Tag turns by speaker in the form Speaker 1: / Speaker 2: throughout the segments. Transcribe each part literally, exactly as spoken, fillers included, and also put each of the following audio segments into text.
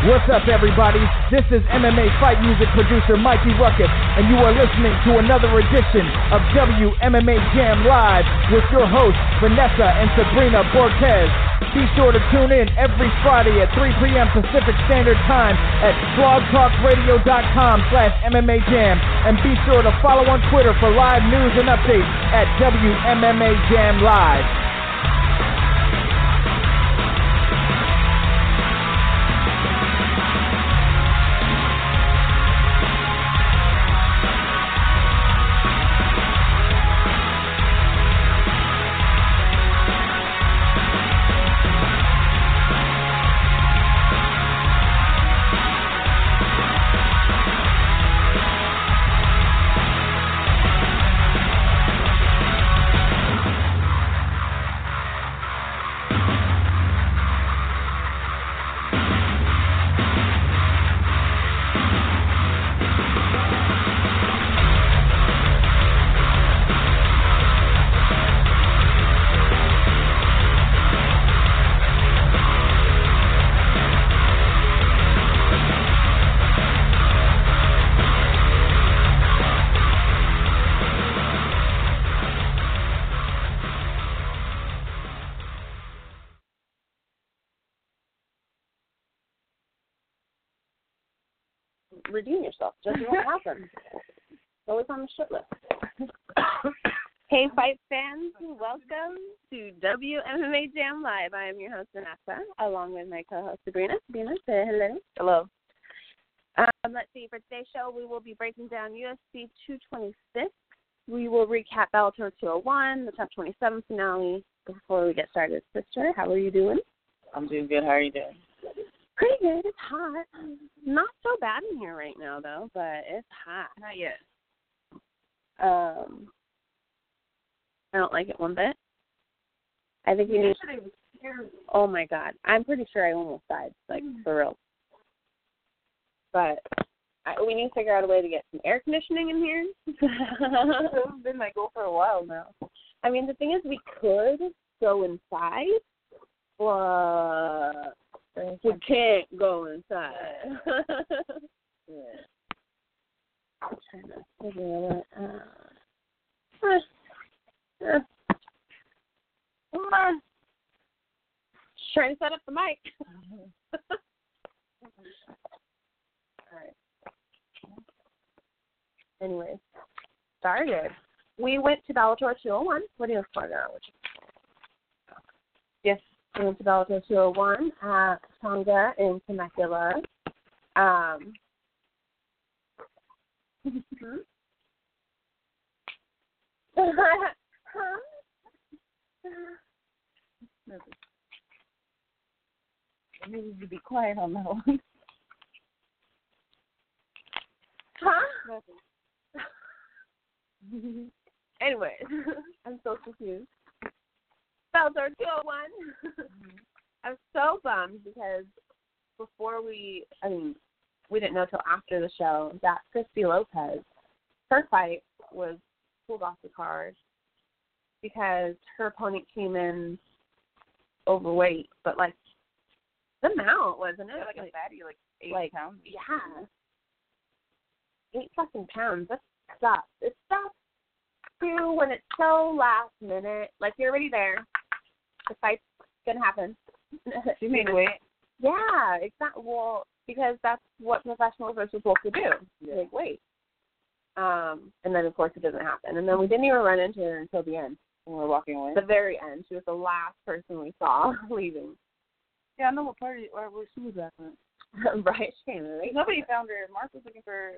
Speaker 1: What's up, everybody? This is M M A fight music producer Mikey Ruckus, and you are listening to another edition of W M M A Jam Live with your hosts, Vanessa and Sabrina Borquez. Be sure to tune in every Friday at three p.m. Pacific Standard Time at blogtalkradio.com slash MMA Jam, and be sure to follow on Twitter for live news and updates at W M M A Jam Live.
Speaker 2: Redeem yourself. Just what happened. Always on the shit list. Hey, fight fans, welcome to W M M A Jam Live. I am your host, Vanessa, along with my co-host, Sabrina. Sabrina, say hello.
Speaker 3: Hello.
Speaker 2: Um, let's see, for today's show, we will be breaking down U F C two twenty-six. We will recap Bellator two oh one, the top twenty-seven finale. Before we get started, sister, how are you doing?
Speaker 3: I'm doing good. How are you doing?
Speaker 2: Pretty good. It's hot. Not so bad in here right now, though, but it's hot.
Speaker 3: Not yet.
Speaker 2: Um, I don't like it one bit. I think we need. Oh my God, I'm pretty sure I almost died, like mm-hmm. for real. But I, we need to figure out a way to get some air conditioning in here.
Speaker 3: It's been my goal for a while now.
Speaker 2: I mean, the thing is, we could go inside, but we can't go inside. Yeah. I'm trying to figure it out. Uh, uh, uh, just trying to set up the mic. All right. Anyways, started. We went to Bellator two oh one. What do you have for Yes. We went to Bellator two oh one at Tonga in Temecula. Um,
Speaker 3: I need you to be quiet on that one.
Speaker 2: Huh? Anyways, I'm so confused. Bellator two oh one. Mm-hmm. I was so bummed because before we, I mean, we didn't know till after the show that Christy Lopez, her fight was pulled off the card because her opponent came in overweight, but like the amount, wasn't it?
Speaker 3: Like, like a fatty, like eight
Speaker 2: like,
Speaker 3: pounds.
Speaker 2: Yeah. Eight fucking pounds. That sucks. It sucks too when it's so last minute. Like you're already there. The fight's gonna happen.
Speaker 3: She made weight.
Speaker 2: Yeah, exactly. Well, because that's what professionals are supposed to do.
Speaker 3: Yeah.
Speaker 2: Make weight. Um, and then of course it doesn't happen. And then we didn't even run into her until the end.
Speaker 3: When we were walking away.
Speaker 2: The very end. She was the last person we saw leaving.
Speaker 3: Yeah, I know what party or where she was at.
Speaker 2: Right, she came in.
Speaker 3: Nobody found her. Mark was looking for her.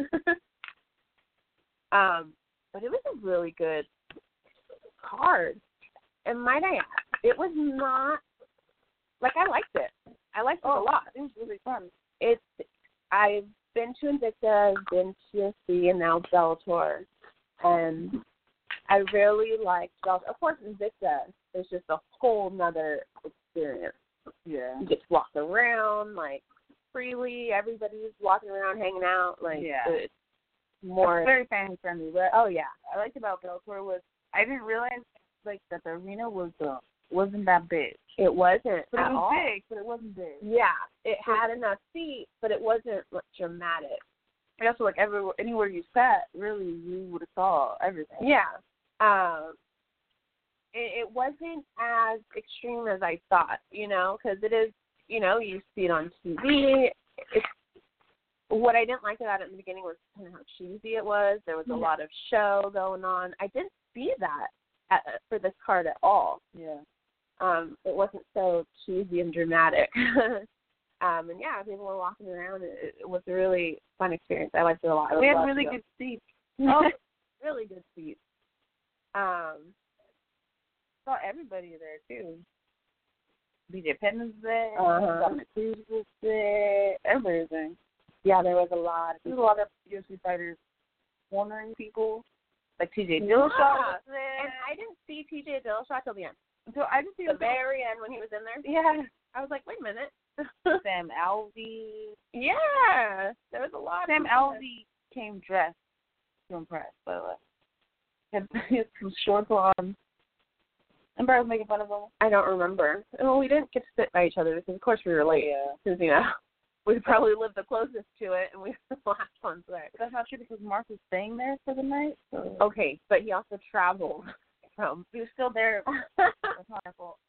Speaker 2: um, but it was a really good card. And might I add, it was not, like, I liked it. I liked it
Speaker 3: oh,
Speaker 2: a lot.
Speaker 3: It was really fun.
Speaker 2: It's, I've been to Invicta, I've been to U F C, and now Bellator. And I really liked Bellator. Of course, Invicta is just a whole nother experience.
Speaker 3: Yeah.
Speaker 2: You get to walk around, like, freely. Everybody's walking around, hanging out. Like,
Speaker 3: yeah.
Speaker 2: It's more.
Speaker 3: It's very family friendly. But
Speaker 2: oh, yeah.
Speaker 3: I liked about Bellator was I didn't realize, like, that the arena was uh, wasn't that big.
Speaker 2: It wasn't
Speaker 3: But
Speaker 2: at
Speaker 3: it was
Speaker 2: all.
Speaker 3: big, but it wasn't big.
Speaker 2: Yeah, it had enough seats, but it wasn't like, dramatic.
Speaker 3: I guess like everywhere, anywhere you sat, really, you would have saw everything.
Speaker 2: Yeah. Um, it, it wasn't as extreme as I thought, you know, because it is, you know, you see it on T V. It's, what I didn't like about it in the beginning was kind of how cheesy it was. There was a
Speaker 3: Yeah.
Speaker 2: lot of show going on. I didn't see that at, for this card at all.
Speaker 3: Yeah.
Speaker 2: Um, it wasn't so cheesy and dramatic. um, and yeah, people were walking around. It, it was a really fun experience. I liked it a lot. I
Speaker 3: We
Speaker 2: would
Speaker 3: had
Speaker 2: love
Speaker 3: really
Speaker 2: to go.
Speaker 3: good seats.
Speaker 2: Oh, really good seats. Um,
Speaker 3: Saw everybody there too. B J Penn was there.
Speaker 2: Uh-huh.
Speaker 3: Dominic Cruz was there. Everybody was there.
Speaker 2: yeah, there was a lot. Of
Speaker 3: There was a lot of U F C fighters cornering people. Like T J Dillashaw was there.
Speaker 2: And I didn't see T J Dillashaw till the end.
Speaker 3: So I just see
Speaker 2: The very end when he was in there.
Speaker 3: Yeah.
Speaker 2: I was like, wait a minute.
Speaker 3: Sam Alvey.
Speaker 2: Yeah, there was a lot.
Speaker 3: Sam
Speaker 2: of people
Speaker 3: Alvey came dressed to impress, by the way. Had, he had some shorts on. Remember I was making fun of him?
Speaker 2: there. I don't remember. Well, we didn't get to sit by each other because, of course, we were late.
Speaker 3: Yeah.
Speaker 2: Because, you know, we probably lived the closest to it, and we were the last ones there.
Speaker 3: But that's not true because Mark was staying there for the night. So
Speaker 2: Okay, but he also traveled from.
Speaker 3: he was still there. That's not our fault.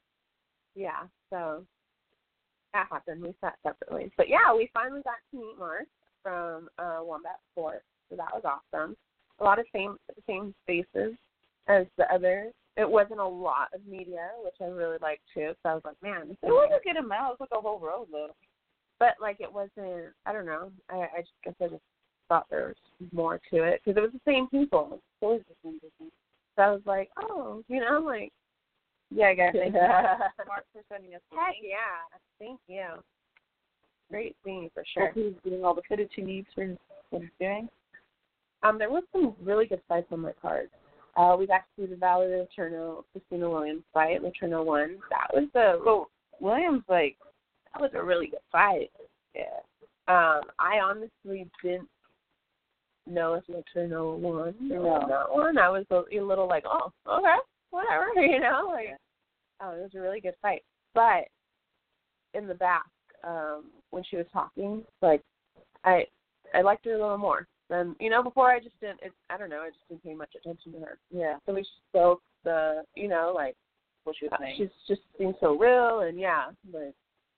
Speaker 2: Yeah, so that happened. We sat separately. But, yeah, we finally got to meet Mark from uh, Wombat Sports, so that was awesome. A lot of same same faces as the others. It wasn't a lot of media, which I really liked, too, so I was like, man. This
Speaker 3: It
Speaker 2: is
Speaker 3: was a good amount. It was like a whole row, though.
Speaker 2: But, like, it wasn't, I don't know. I, I just guess I just thought there was more to it because it was the same people. It was always the same people. So I was like, oh, you know, like.
Speaker 3: Yeah, guys. Thank you, Mark, for sending us the
Speaker 2: Heck
Speaker 3: link.
Speaker 2: yeah. Thank you. Great scene for sure.
Speaker 3: Hope he's doing all the footage he needs for what he's doing.
Speaker 2: Um, there was some really good fights on my card. Uh, we got to see the Valerie Letourneau, Christina Williams fight. Letourneau won. That was the
Speaker 3: So Williams, like,
Speaker 2: that was a really good fight.
Speaker 3: yeah.
Speaker 2: Um, I honestly didn't know if Letourneau won
Speaker 3: No.
Speaker 2: or not won. I was a, a little like, oh, okay, whatever, you know. Like, oh, it was a really good fight. But in the back, um, when she was talking, like, I I liked her a little more. And, you know, before I just didn't, it, I don't know, I just didn't pay much attention to her.
Speaker 3: Yeah.
Speaker 2: So we spoke the, you know, like,
Speaker 3: What she was saying.
Speaker 2: she's just seems so real, and yeah, but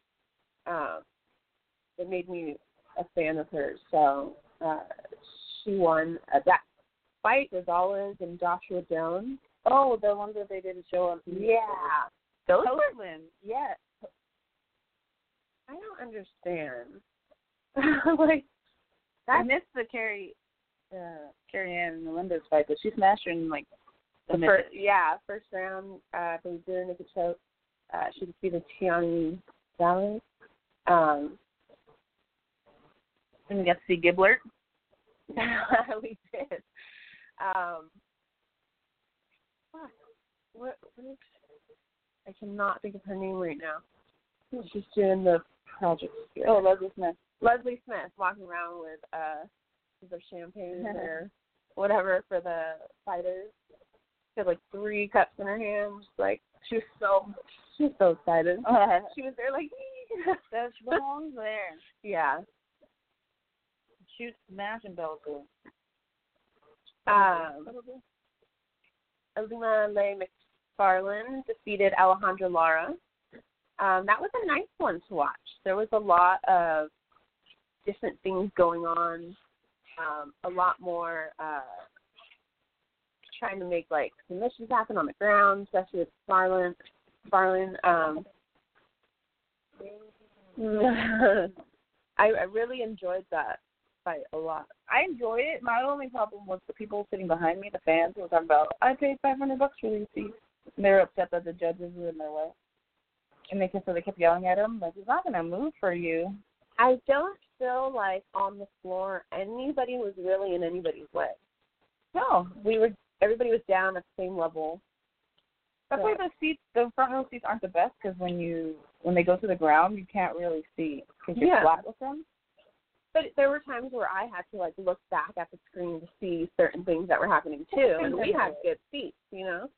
Speaker 2: um, it made me a fan of hers. So uh, she won. Uh, that fight was Gonzalez and Joshua Jones.
Speaker 3: Oh, the ones that they did a show on T V.
Speaker 2: Yeah, those were,
Speaker 3: Copeland.
Speaker 2: yeah. I don't understand. like,
Speaker 3: I
Speaker 2: that's
Speaker 3: missed the Carrie, uh, Carrie Ann Melendez fight, but she smashed her in like
Speaker 2: the
Speaker 3: a
Speaker 2: first,
Speaker 3: minute.
Speaker 2: yeah, first round. Uh, they did Nikki choke. Uh, she defeated Tiani Valley. Um,
Speaker 3: And we got to see Giblert.
Speaker 2: we did. Um, fuck. What, what is, I cannot think of her name right now. She's doing the project here.
Speaker 3: Oh, Leslie Smith.
Speaker 2: Leslie Smith walking around with uh, the champagne or whatever for the fighters. She had like three cups in her hands. Like she was so, she was so excited. She was there like,
Speaker 3: That she belongs there.
Speaker 2: yeah.
Speaker 3: Shoot, smash, and Bellator.
Speaker 2: Um, Alima Leigh McFarland defeated Alejandra Lara. Um, that was a nice one to watch. There was a lot of different things going on, um, a lot more uh, trying to make like submissions happen on the ground, especially with Farland. Farland. Um, I, I really enjoyed that fight a lot.
Speaker 3: I enjoyed it. My only problem was the people sitting behind me, the fans, who were talking about, I paid five hundred bucks for these seats. And they were upset that the judges were in their way. And they kept, so they kept yelling at him, like, he's not going to move for you.
Speaker 2: I don't feel like on the floor anybody was really in anybody's way.
Speaker 3: No.
Speaker 2: We were everybody was down at the same level.
Speaker 3: That's
Speaker 2: So-
Speaker 3: why the seats, the front row seats aren't the best, because when you when they go to the ground, you can't really see because you're
Speaker 2: Yeah.
Speaker 3: flat with them.
Speaker 2: But there were times where I had to like look back at the screen to see certain things that were happening too, and we had good seats, you know.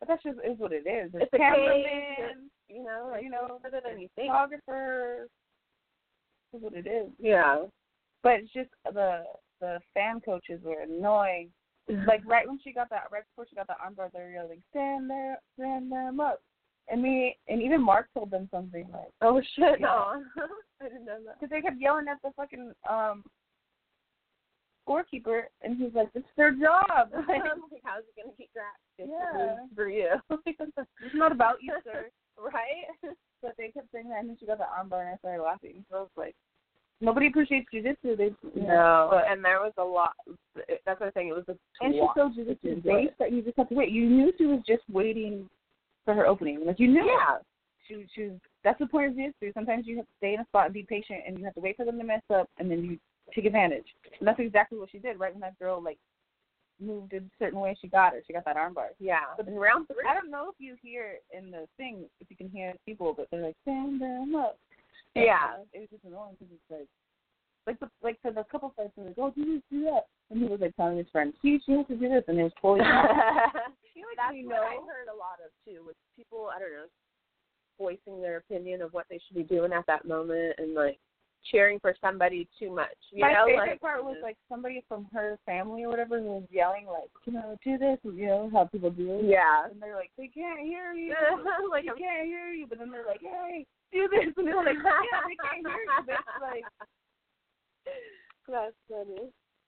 Speaker 3: But that's just is what it is. There's
Speaker 2: It's a
Speaker 3: cameraman,
Speaker 2: you know, like,
Speaker 3: you know,
Speaker 2: better than you think.
Speaker 3: photographer. Is what it is.
Speaker 2: Yeah.
Speaker 3: But it's just the the fan coaches were annoying. Like right when she got that, right before she got that armbar, they were yelling, "Stand there, stand them up." And me, and even Mark told them something like,
Speaker 2: "Oh shit,
Speaker 3: yeah.
Speaker 2: no!" I didn't know that.
Speaker 3: Because they kept yelling at the fucking um scorekeeper, and he's like, "It's their job." Like,
Speaker 2: how's it gonna keep track? It's
Speaker 3: yeah,
Speaker 2: for you.
Speaker 3: It's not about you, sir.
Speaker 2: Right?
Speaker 3: But they kept saying that, and then she got the armbar, and I started laughing. So I was like, nobody appreciates jiu-jitsu. They, you know,
Speaker 2: no,
Speaker 3: but,
Speaker 2: and there was a lot. That's what I'm saying. It was a
Speaker 3: and she's so jiu-jitsu based that you just have to wait. You knew she was just waiting for her opening. Like you knew.
Speaker 2: Yeah.
Speaker 3: It. She, she was. That's the point of jiu-jitsu. Sometimes you have to stay in a spot and be patient, and you have to wait for them to mess up, and then you take advantage. And that's exactly what she did. Right when that girl like moved in a certain way, she got her. She got that armbar.
Speaker 2: Yeah. But in round three,
Speaker 3: I don't know if you hear in the thing, if you can hear people, but they're like, stand them up.
Speaker 2: Yeah.
Speaker 3: And it was just annoying because it's like, like the like for the couple fights, they're like, oh, do this, do that, and he was like telling his friend, see, she has to do this, and it was totally.
Speaker 2: That's what I heard a lot of too, with people, I don't know, voicing their opinion of what they should be doing at that moment, and like cheering for somebody too much. You
Speaker 3: My
Speaker 2: know,
Speaker 3: favorite
Speaker 2: like,
Speaker 3: part was like somebody from her family or whatever who was yelling like, you know, do this, you know how people do it.
Speaker 2: Yeah.
Speaker 3: And they're like, they can't hear you.
Speaker 2: Like,
Speaker 3: they can't hear you. But then they're like, hey, do this, and they're like, yeah, they can't hear you. But it's like,
Speaker 2: that's funny.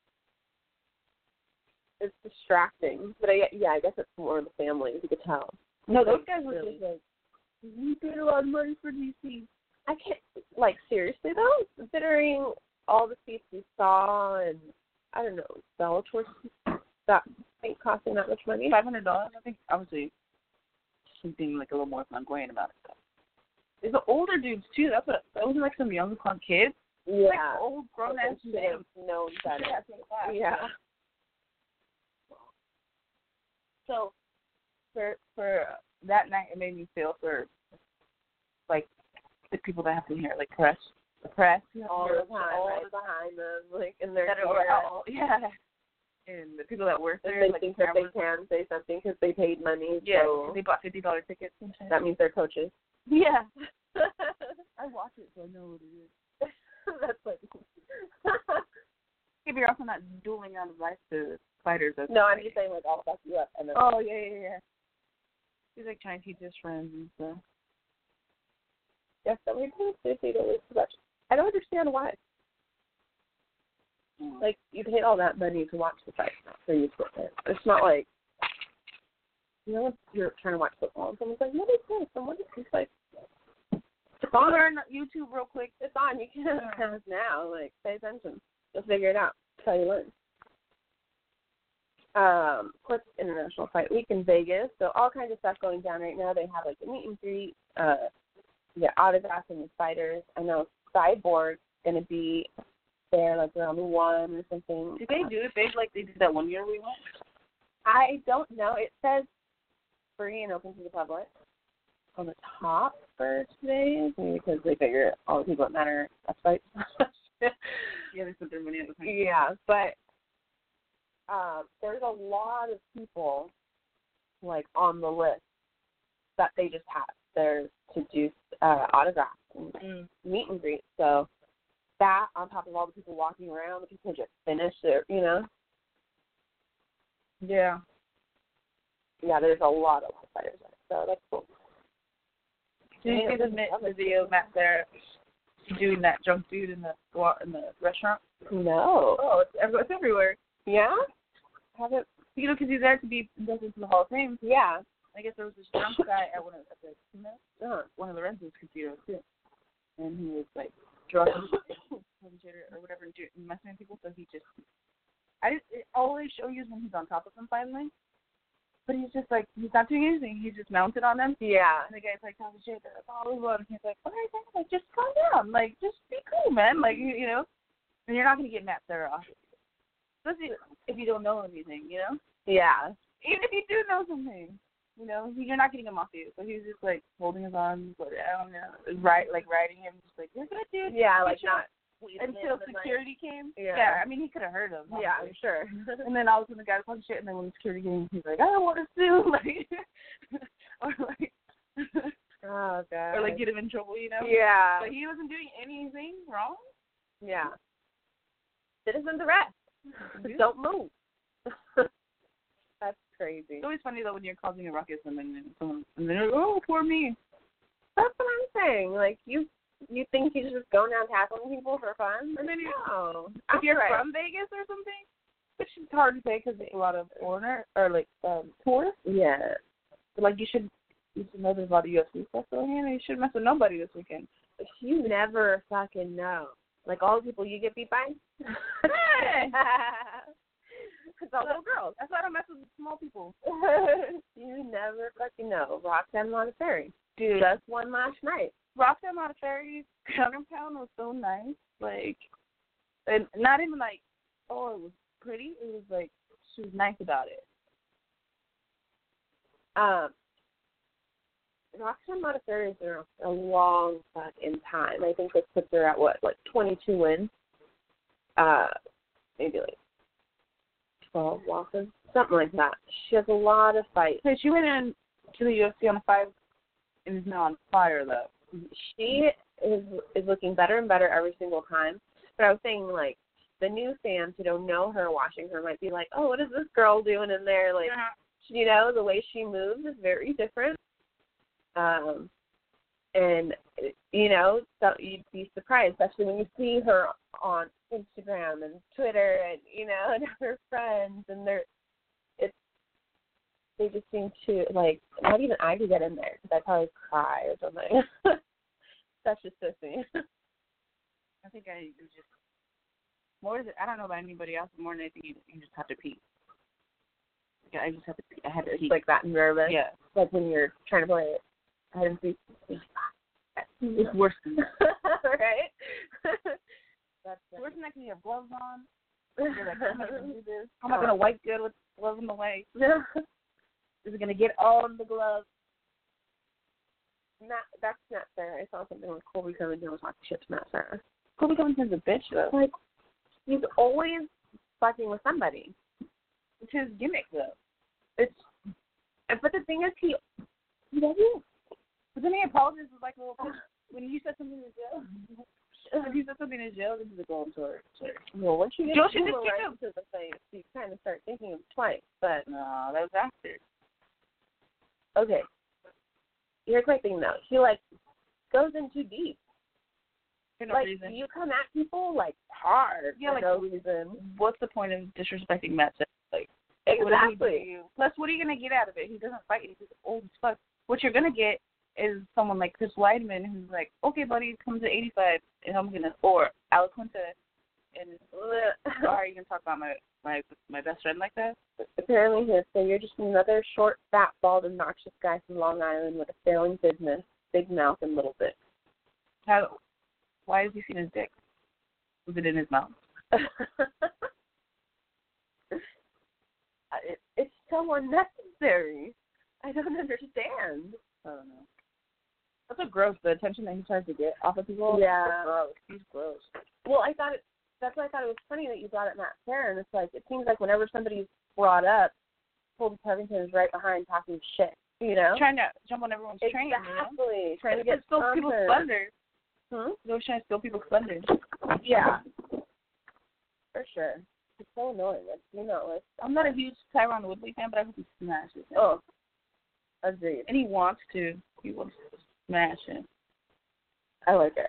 Speaker 2: It's distracting, but I, yeah, I guess it's more the family. You could tell.
Speaker 3: No, those guys were
Speaker 2: really.
Speaker 3: just like, we paid a lot of money for D C.
Speaker 2: I can't, like, seriously though, considering all the seats we saw, and I don't know, Bellator that ain't costing that much money.
Speaker 3: Five hundred dollars, I think. Obviously, something like a little more flamboyant about it. There's the older dudes too. That's what. That wasn't like some young punk kids.
Speaker 2: Yeah.
Speaker 3: Like old grown ass men.
Speaker 2: Known better.
Speaker 3: Yeah.
Speaker 2: Yeah.
Speaker 3: So, for for that night, it made me feel for like the people that have to hear, like press, the press,
Speaker 2: all the time, all right behind them, like in their ear.
Speaker 3: All, yeah. And the people that work there,
Speaker 2: they
Speaker 3: like
Speaker 2: think that they can say something because they paid money.
Speaker 3: Yeah,
Speaker 2: so
Speaker 3: they bought fifty dollar tickets. And shit.
Speaker 2: That means they're coaches.
Speaker 3: Yeah. I watch it, so I know what it is.
Speaker 2: That's like.
Speaker 3: If you're also not dueling out advice to fighters. That's
Speaker 2: no, I'm just saying, like, I'll fuck you up. And then
Speaker 3: oh, yeah, yeah, yeah. He's, like, trying to teach his friends and stuff.
Speaker 2: Yes, that we do fifty dollars too much. I don't understand why. Mm. Like, you paid all that money to watch the fight for you to it. It's not like, you know, if you're trying to watch football and someone's like, what is this? And what is this? Like, it's on.
Speaker 3: Learn YouTube real quick.
Speaker 2: It's on. You can yeah. now. Like, pay attention. You'll figure it out. That's how you learn. Um, of course, International Fight Week in Vegas. So all kinds of stuff going down right now. They have, like, a meet and greet. Uh, you get autographs from the fighters. I know Cyborg's going to be there, like, around one or something.
Speaker 3: Did they do it big like they did that one year we went?
Speaker 2: I don't know. It says free and open to the public on the top for today, maybe because they figure all the people that matter at fights.
Speaker 3: Yeah, they put their money at the time.
Speaker 2: Yeah, but um, there's a lot of people, like, on the list that they just have there to do uh, autographs and mm. meet and greet. So that, on top of all the people walking around, the people who just finished it, you know?
Speaker 3: Yeah.
Speaker 2: Yeah, there's a lot of fighters there, so that's cool.
Speaker 3: Did you see the video, Matt, there doing that drunk dude in the in the restaurant?
Speaker 2: No.
Speaker 3: Oh, it's, it's everywhere.
Speaker 2: Yeah? Haven't.
Speaker 3: You know, because he's there to be inducted to the Hall of Fame.
Speaker 2: Yeah.
Speaker 3: I guess there was this drunk guy at one of the, you know, uh, one of Lorenzo's casinos too, and he was like drunk or whatever, messing with people. So he just, I just, it always show you when he's on top of them finally. But he's just like, he's not doing anything. He's just mounted on them.
Speaker 2: Yeah.
Speaker 3: And the guy's like, talking shit. They're like, oh, and he's like, what are you saying? Like, just calm down. Like, just be cool, man. Like, you, you know? And you're not going to get Matt Serra off. Especially if you don't know anything, you know?
Speaker 2: Yeah.
Speaker 3: Even if you do know something, you know, you're not getting him off you. So he's just, like, holding his arms, like, I don't know, right, like, riding him, just like, you're good, dude.
Speaker 2: Yeah, like, not
Speaker 3: until security came.
Speaker 2: Yeah.
Speaker 3: yeah, I mean, he could have heard him.
Speaker 2: Yeah, I'm sure.
Speaker 3: And then all of a sudden the guy was talking shit, and then when the security came, he's like, I don't want to sue, like, or like,
Speaker 2: oh god,
Speaker 3: or like get him in trouble, you know?
Speaker 2: Yeah,
Speaker 3: But he wasn't doing anything wrong.
Speaker 2: yeah. Citizens arrest.
Speaker 3: Yeah.
Speaker 2: Don't move. That's crazy.
Speaker 3: It's always funny though when you're causing a ruckus and then someone, and then you're like, oh, poor me.
Speaker 2: That's what I'm saying. Like you, you think he's just going around tackling people for fun, and then you know,
Speaker 3: If you're
Speaker 2: right.
Speaker 3: from Vegas or something, which is hard to say because there's a lot of foreigner or like um, tourists.
Speaker 2: Yeah.
Speaker 3: But like you should, you should know there's a lot of U F C stuff going on, and you shouldn't mess with nobody this weekend.
Speaker 2: You never fucking know. Like all the people you get beat by. It's all little girls.
Speaker 3: That's why I don't mess with small people.
Speaker 2: You never fucking know. Roxanne Modafferi.
Speaker 3: Dude,
Speaker 2: Just one last night.
Speaker 3: Roxanne Modafferi's counter pound was so nice. Like, and not even like, oh, it was pretty. It was like, she was nice about it.
Speaker 2: Um, Roxanne Modafferi has been around for a long fucking time. I think this puts her at what, like twenty-two wins? Uh, maybe like twelve losses, something like that. She has a lot of fights.
Speaker 3: So she went in to the U F C on a five and is now on fire, though.
Speaker 2: She is is looking better and better every single time. But I was saying, like, the new fans who don't know her watching her might be like, oh, what is this girl doing in there? Like,
Speaker 3: Uh-huh.
Speaker 2: you know, the way she moves is very different. Um, and, you know, so you'd be surprised, especially when you see her on Instagram and Twitter and, you know, and her friends. And they're, it's, they just seem to, like, not even I could get in there because I'd probably cry or something. That's just so sweet.
Speaker 3: I think I was just, more than, I don't know about anybody else, but more than anything, you, you just have to pee. Yeah, I just have to pee. I had to
Speaker 2: It's
Speaker 3: pee.
Speaker 2: like that nervous.
Speaker 3: Yeah.
Speaker 2: Like when you're trying to play it. I didn't see.
Speaker 3: It's worse than that.
Speaker 2: Right?
Speaker 3: That's it's worse than that because you have gloves on. You're like, how am I going to do this? How am I going to wipe good with gloves in the way? Is it going to get on the gloves?
Speaker 2: Not, that's not fair. I saw something with Colby Covington was talking shit to Matt Sarah.
Speaker 3: Colby Covington's a bitch, though.
Speaker 2: Like, he's always fucking with somebody.
Speaker 3: It's his gimmick, though.
Speaker 2: It's, but the thing is, he, he doesn't.
Speaker 3: But then he apologizes like a little bitch. When you said something in jail, when you said something in jail, this is a golden sword.
Speaker 2: Well, once you get
Speaker 3: Joe
Speaker 2: the
Speaker 3: should just
Speaker 2: right
Speaker 3: get
Speaker 2: to the face, you kind of start thinking of it twice. But
Speaker 3: no, that was after.
Speaker 2: Okay. Here's my thing, though. He, like, goes in too deep.
Speaker 3: For no
Speaker 2: like,
Speaker 3: reason.
Speaker 2: you come at people, like, hard
Speaker 3: Yeah,
Speaker 2: for
Speaker 3: like,
Speaker 2: no reason.
Speaker 3: What's the point of disrespecting Matt Sarah? Like,
Speaker 2: Exactly.
Speaker 3: What do Plus, what are you going to get out of it? He doesn't fight. He's old as fuck. What you're going to get is someone like Chris Weidman who's like, okay, buddy, come to eighty-five, and I'm going to, or Alex Quinta, and are you going to talk about my, my my best friend like that?
Speaker 2: Apparently, he so you're just another short, fat, bald, obnoxious guy from Long Island with a failing business, big mouth, and little dick.
Speaker 3: How? Why has he seen his dick? Was it in his mouth?
Speaker 2: it, it's so unnecessary. I don't understand.
Speaker 3: I don't know. That's so gross, the attention that he tries to get off of people.
Speaker 2: Yeah.
Speaker 3: That's gross. He's gross.
Speaker 2: Well, I thought it, that's why I thought it was funny that you brought up Matt Sarah, and it's like, it seems like whenever somebody's brought up, Colby Covington is right behind talking shit, you know?
Speaker 3: Trying to jump on everyone's train.
Speaker 2: Exactly.
Speaker 3: You know?
Speaker 2: Trying to get
Speaker 3: steal people's thunder.
Speaker 2: Hmm?
Speaker 3: He's always trying to steal people's thunder.
Speaker 2: Yeah. For sure. It's so annoying. It's, you know, it's,
Speaker 3: I'm not a huge Tyron Woodley fan, but I hope he smashes him.
Speaker 2: oh, agreed.
Speaker 3: And he wants to. He wants to smash him.
Speaker 2: I like it.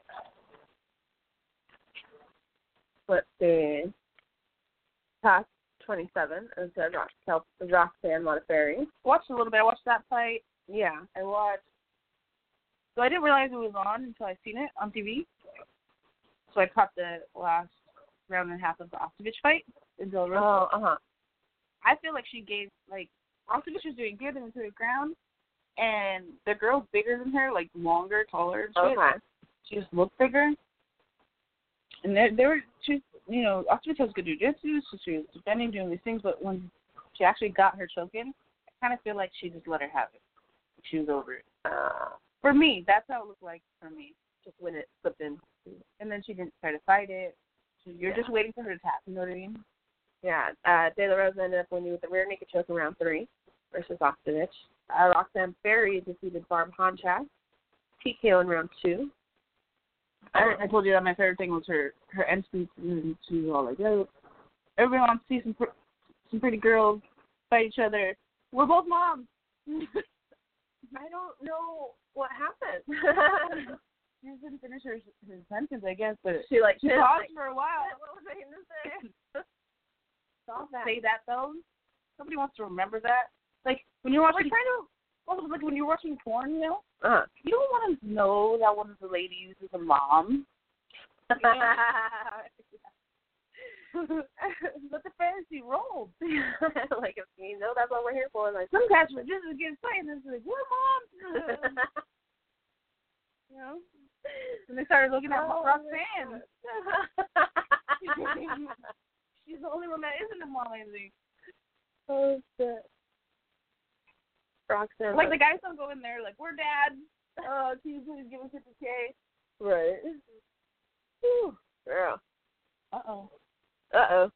Speaker 2: Let's see. Top twenty-seven is Rox- Roxanne Modafferi.
Speaker 3: Watched a little bit. I watched that fight.
Speaker 2: Yeah.
Speaker 3: I watched. So I didn't realize it was on until I seen it on T V. So I caught the last round and a half of the Ostovich fight in Del Rosa.
Speaker 2: Oh, uh-huh.
Speaker 3: I feel like she gave, like, Ostovich was doing good into the ground, and the girl's bigger than her, like, longer, taller and shit.
Speaker 2: Okay.
Speaker 3: She just looked bigger. And they, they were, she, you know, Ostovich has good jiu-jitsu, so she was defending, doing these things, but when she actually got her choking, I kind of feel like she just let her have it. She was over it.
Speaker 2: Uh,
Speaker 3: For me, that's how it looked like for me.
Speaker 2: just when it slipped in.
Speaker 3: And then she didn't try to fight it. So you're yeah. just waiting for her to tap. You know what I mean?
Speaker 2: Yeah. Uh, De La Rosa ended up winning with the rear naked choke in round three versus Oxtovich. Uh, Roxanne Barry defeated Barb Honchak. T K O in round two.
Speaker 3: I, I told you that my favorite thing was her her end speech, and she was all like, "Yo, everyone wants to see some pr- some pretty girls fight each other. We're both moms."
Speaker 2: I don't know what happened.
Speaker 3: She didn't finish her, her sentence, I guess, but
Speaker 2: she like
Speaker 3: she paused like, for a while.
Speaker 2: What was I going to say? Stop that.
Speaker 3: Say that though. Somebody wants to remember that. Like when you're watching,
Speaker 2: kind of
Speaker 3: well, like when you're watching porn, you know,
Speaker 2: uh-huh.
Speaker 3: you don't want to know that one of the ladies is a mom. You know? But the fantasy rolls.
Speaker 2: Like, if you know that's what we're here for. Like,
Speaker 3: some guys were just getting fighting and it's like, we're moms. You know? And they started looking at oh, Roxanne. She's the only one that isn't a mom, I think.
Speaker 2: Oh, shit. Roxanne.
Speaker 3: Like, the guys don't go in there like, we're dads. Oh, can you please give us fifty K?
Speaker 2: Right. Whew. Yeah.
Speaker 3: Uh-oh.
Speaker 2: Uh-oh.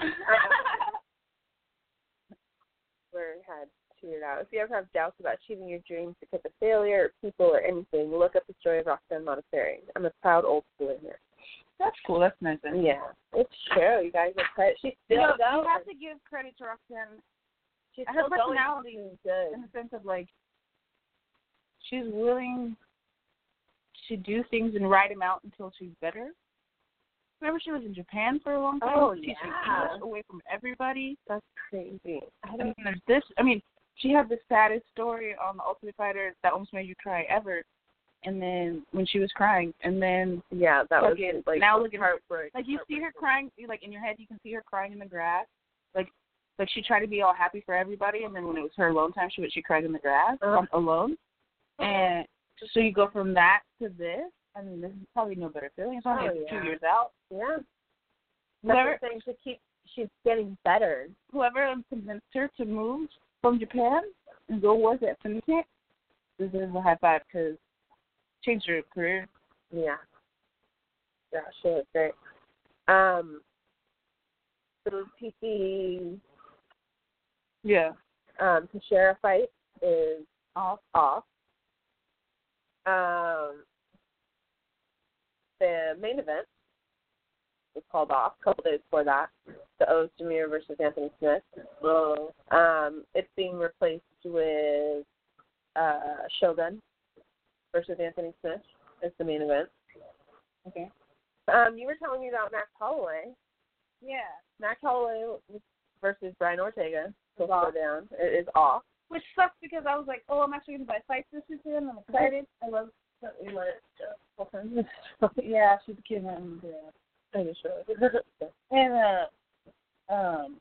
Speaker 2: Where had cheered out. If you ever have doubts about achieving your dreams because of failure, or people, or anything, look up the story of Roxanne Modafferi. I'm a proud old schooler here.
Speaker 3: That's cool. That's nice.
Speaker 2: Yeah. It's true. You guys have credit. She's still
Speaker 3: you know,
Speaker 2: going.
Speaker 3: You have to give credit to Roxanne.
Speaker 2: She's
Speaker 3: her
Speaker 2: still
Speaker 3: personality
Speaker 2: going. Good.
Speaker 3: In the sense of, like, she's willing to do things and ride them out until she's better. Remember, she was in Japan for a long time.
Speaker 2: Oh,
Speaker 3: teaching
Speaker 2: yeah.
Speaker 3: English away from everybody.
Speaker 2: That's crazy.
Speaker 3: I mean, there's this. I mean, she had the saddest story on The Ultimate Fighter that almost made you cry ever. And then when she was crying, and then
Speaker 2: yeah, that was
Speaker 3: it,
Speaker 2: like
Speaker 3: now look at her.
Speaker 2: Heartbreak.
Speaker 3: Like you see her crying, you like in your head, you can see her crying in the grass. Like, like she tried to be all happy for everybody, and then when it was her alone time, she she cried in the grass uh-huh. alone. And so you go from that to this. I mean, this is probably no better feeling. It's only
Speaker 2: oh, yeah.
Speaker 3: two years out.
Speaker 2: Yeah.
Speaker 3: Whoever
Speaker 2: That's the thing, to keep, she's getting better.
Speaker 3: Whoever convinced her to move from Japan and go work at Syndicate deserves a high five because changed her career.
Speaker 2: Yeah. Yeah, she was great. Um, so P C
Speaker 3: yeah.
Speaker 2: Um, to share a fight is off. Off. Um, the main event was called off a couple days before that. The Ozdemir versus Anthony Smith.
Speaker 3: Oh.
Speaker 2: Um, it's being replaced with uh, Shogun versus Anthony Smith as the main event.
Speaker 3: Okay.
Speaker 2: Um, you were telling me about Max Holloway.
Speaker 3: Yeah.
Speaker 2: Max Holloway versus Brian Ortega. Go down. It is off.
Speaker 3: Which sucks because I was like, oh, I'm actually going to buy fights this weekend. I'm excited. I love that we let it go. Yeah, she's a kid. And, uh, I just and uh, um,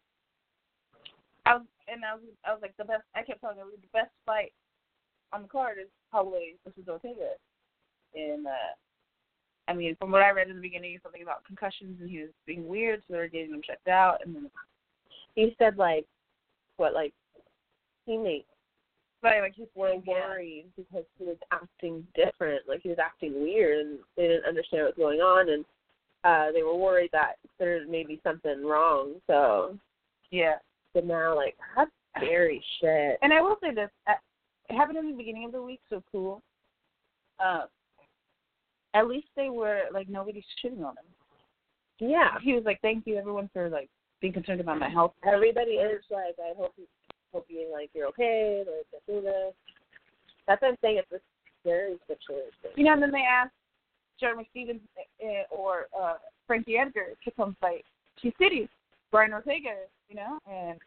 Speaker 3: I was and I was I was like the best. I kept telling her the best fight on the card is Holloway versus Ortega. And uh, I mean, from what I read in the beginning, something about concussions and he was being weird, so they were getting him checked out. And then
Speaker 2: he said like, what like. teammates
Speaker 3: right, like
Speaker 2: just were worried yeah. because he was acting different, like he was acting weird, and they didn't understand what was going on, and uh, they were worried that there may be something wrong. So
Speaker 3: yeah,
Speaker 2: but now like that's scary shit.
Speaker 3: And I will say this: it happened in the beginning of the week, so cool. Uh, at least they were like nobody's shitting on him.
Speaker 2: Yeah,
Speaker 3: he was like, "Thank you, everyone, for like being concerned about my health."
Speaker 2: Everybody is like, "I hope you." Hope you like you're okay, like do this. That's what I'm saying. It's a scary situation.
Speaker 3: You know, and then they asked Jeremy Stevens uh, or uh, Frankie Edgar to come fight Two Cities, Brian Ortega. You know, and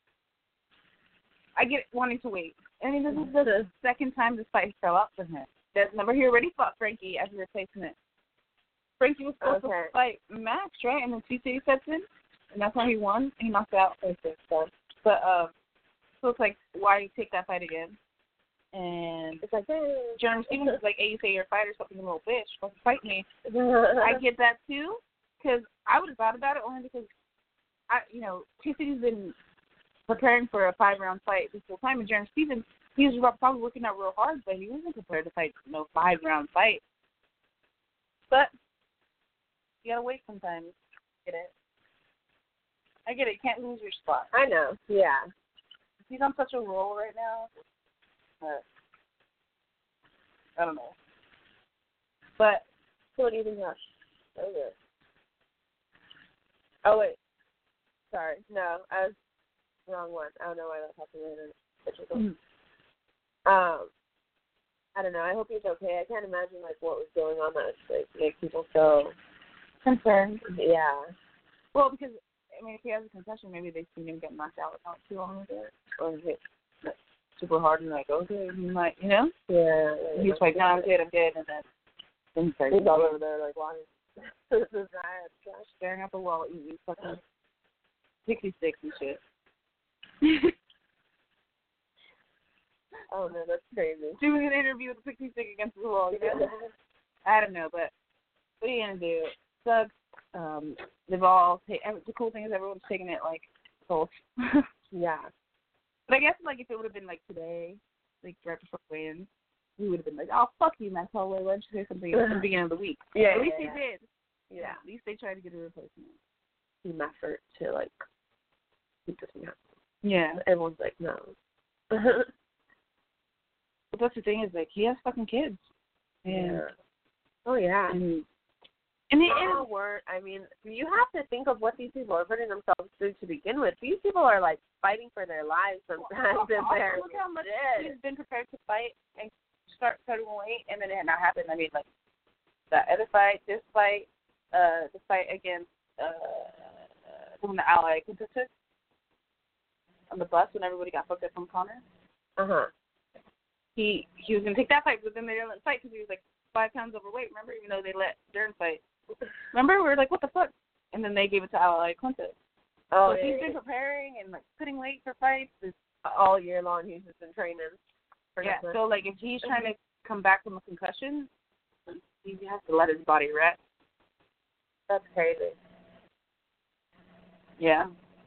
Speaker 3: I get wanting to wait. I mean, this is the second time this fight fell out for him. That number he already fought Frankie as a replacement. Frankie was supposed okay. to fight Max, right? And then Two Cities steps in, and that's how he won. He knocked out. But um. So it's like, why take that fight again? And it's like, hey. Jeremy Stevens is like, hey, you say you're a fighter, something a little bitch, fucking fight me. I get that too, because I would have thought about it only because, I, you know, Two Cities been preparing for a five-round fight this whole time, and Jeremy Stevens, he was probably working out real hard, but he wasn't prepared to fight no five-round fight. But you gotta wait sometimes. Get it? I get it. You can't lose your spot.
Speaker 2: I know. Yeah.
Speaker 3: He's on such a roll right now. But I don't know. But
Speaker 2: So what do you think of? Oh, good. Oh, wait. Sorry. No, I was wrong one. I don't know why that happened. Mm-hmm. Um, I don't know. I hope he's okay. I can't imagine, like, what was going on that would, like, make people so
Speaker 3: concerned.
Speaker 2: Yeah.
Speaker 3: Well, because, I mean, if he has a concussion, maybe they've seen him get knocked out not too long ago. Or hit super hard and, like, okay, he might, you know?
Speaker 2: Yeah.
Speaker 3: He's like, no, I'm good, I'm good. And then he's, like,
Speaker 2: he's all over there, like, walking. This is
Speaker 3: staring at the wall, eating fucking pixie sticks and shit.
Speaker 2: Oh, no, that's crazy.
Speaker 3: Doing an interview with a pixie stick against the wall. You know? I don't know, but what are you going to do? It sucks. Um, they've all, ta- the cool thing is everyone's taking it, like, close.
Speaker 2: Yeah.
Speaker 3: But I guess, like, if it would have been, like, today, like, right before weigh-in, we would have been like, oh, fuck you, Max Holloway. Why don't you say something at the beginning of the week?
Speaker 2: Yeah,
Speaker 3: At
Speaker 2: yeah,
Speaker 3: least
Speaker 2: yeah.
Speaker 3: they did.
Speaker 2: Yeah.
Speaker 3: At least they tried to get a replacement.
Speaker 2: Team effort to, like, keep this thing happening.
Speaker 3: Yeah.
Speaker 2: Everyone's like, no.
Speaker 3: But that's the thing is, like, he has fucking kids. And,
Speaker 2: yeah. Oh, yeah.
Speaker 3: And, and, it,
Speaker 2: oh, word. I mean, you have to think of what these people are putting themselves through to begin with. These people are, like, fighting for their lives sometimes.
Speaker 3: well,
Speaker 2: in there.
Speaker 3: Look how much he's been prepared to fight and start cutting weight, and then it had not happened. I mean, like, that other fight, this fight, uh, the fight against uh, from the Ally contestant on the bus when everybody got fucked up from Connor.
Speaker 2: Uh-huh.
Speaker 3: He he was going to take that fight, but then they didn't let him fight because he was, like, five pounds overweight, remember? Even though they let Dern fight. Remember? We were like, what the fuck? And then they gave it to Ally Quintet.
Speaker 2: Oh,
Speaker 3: so
Speaker 2: yeah,
Speaker 3: he's
Speaker 2: yeah.
Speaker 3: been preparing and, like, putting weight for fights.
Speaker 2: All year long, he's just been training. For
Speaker 3: Yeah,
Speaker 2: nothing.
Speaker 3: so, like, if he's trying to come back from a concussion, he has to let his body rest.
Speaker 2: That's crazy.
Speaker 3: Yeah.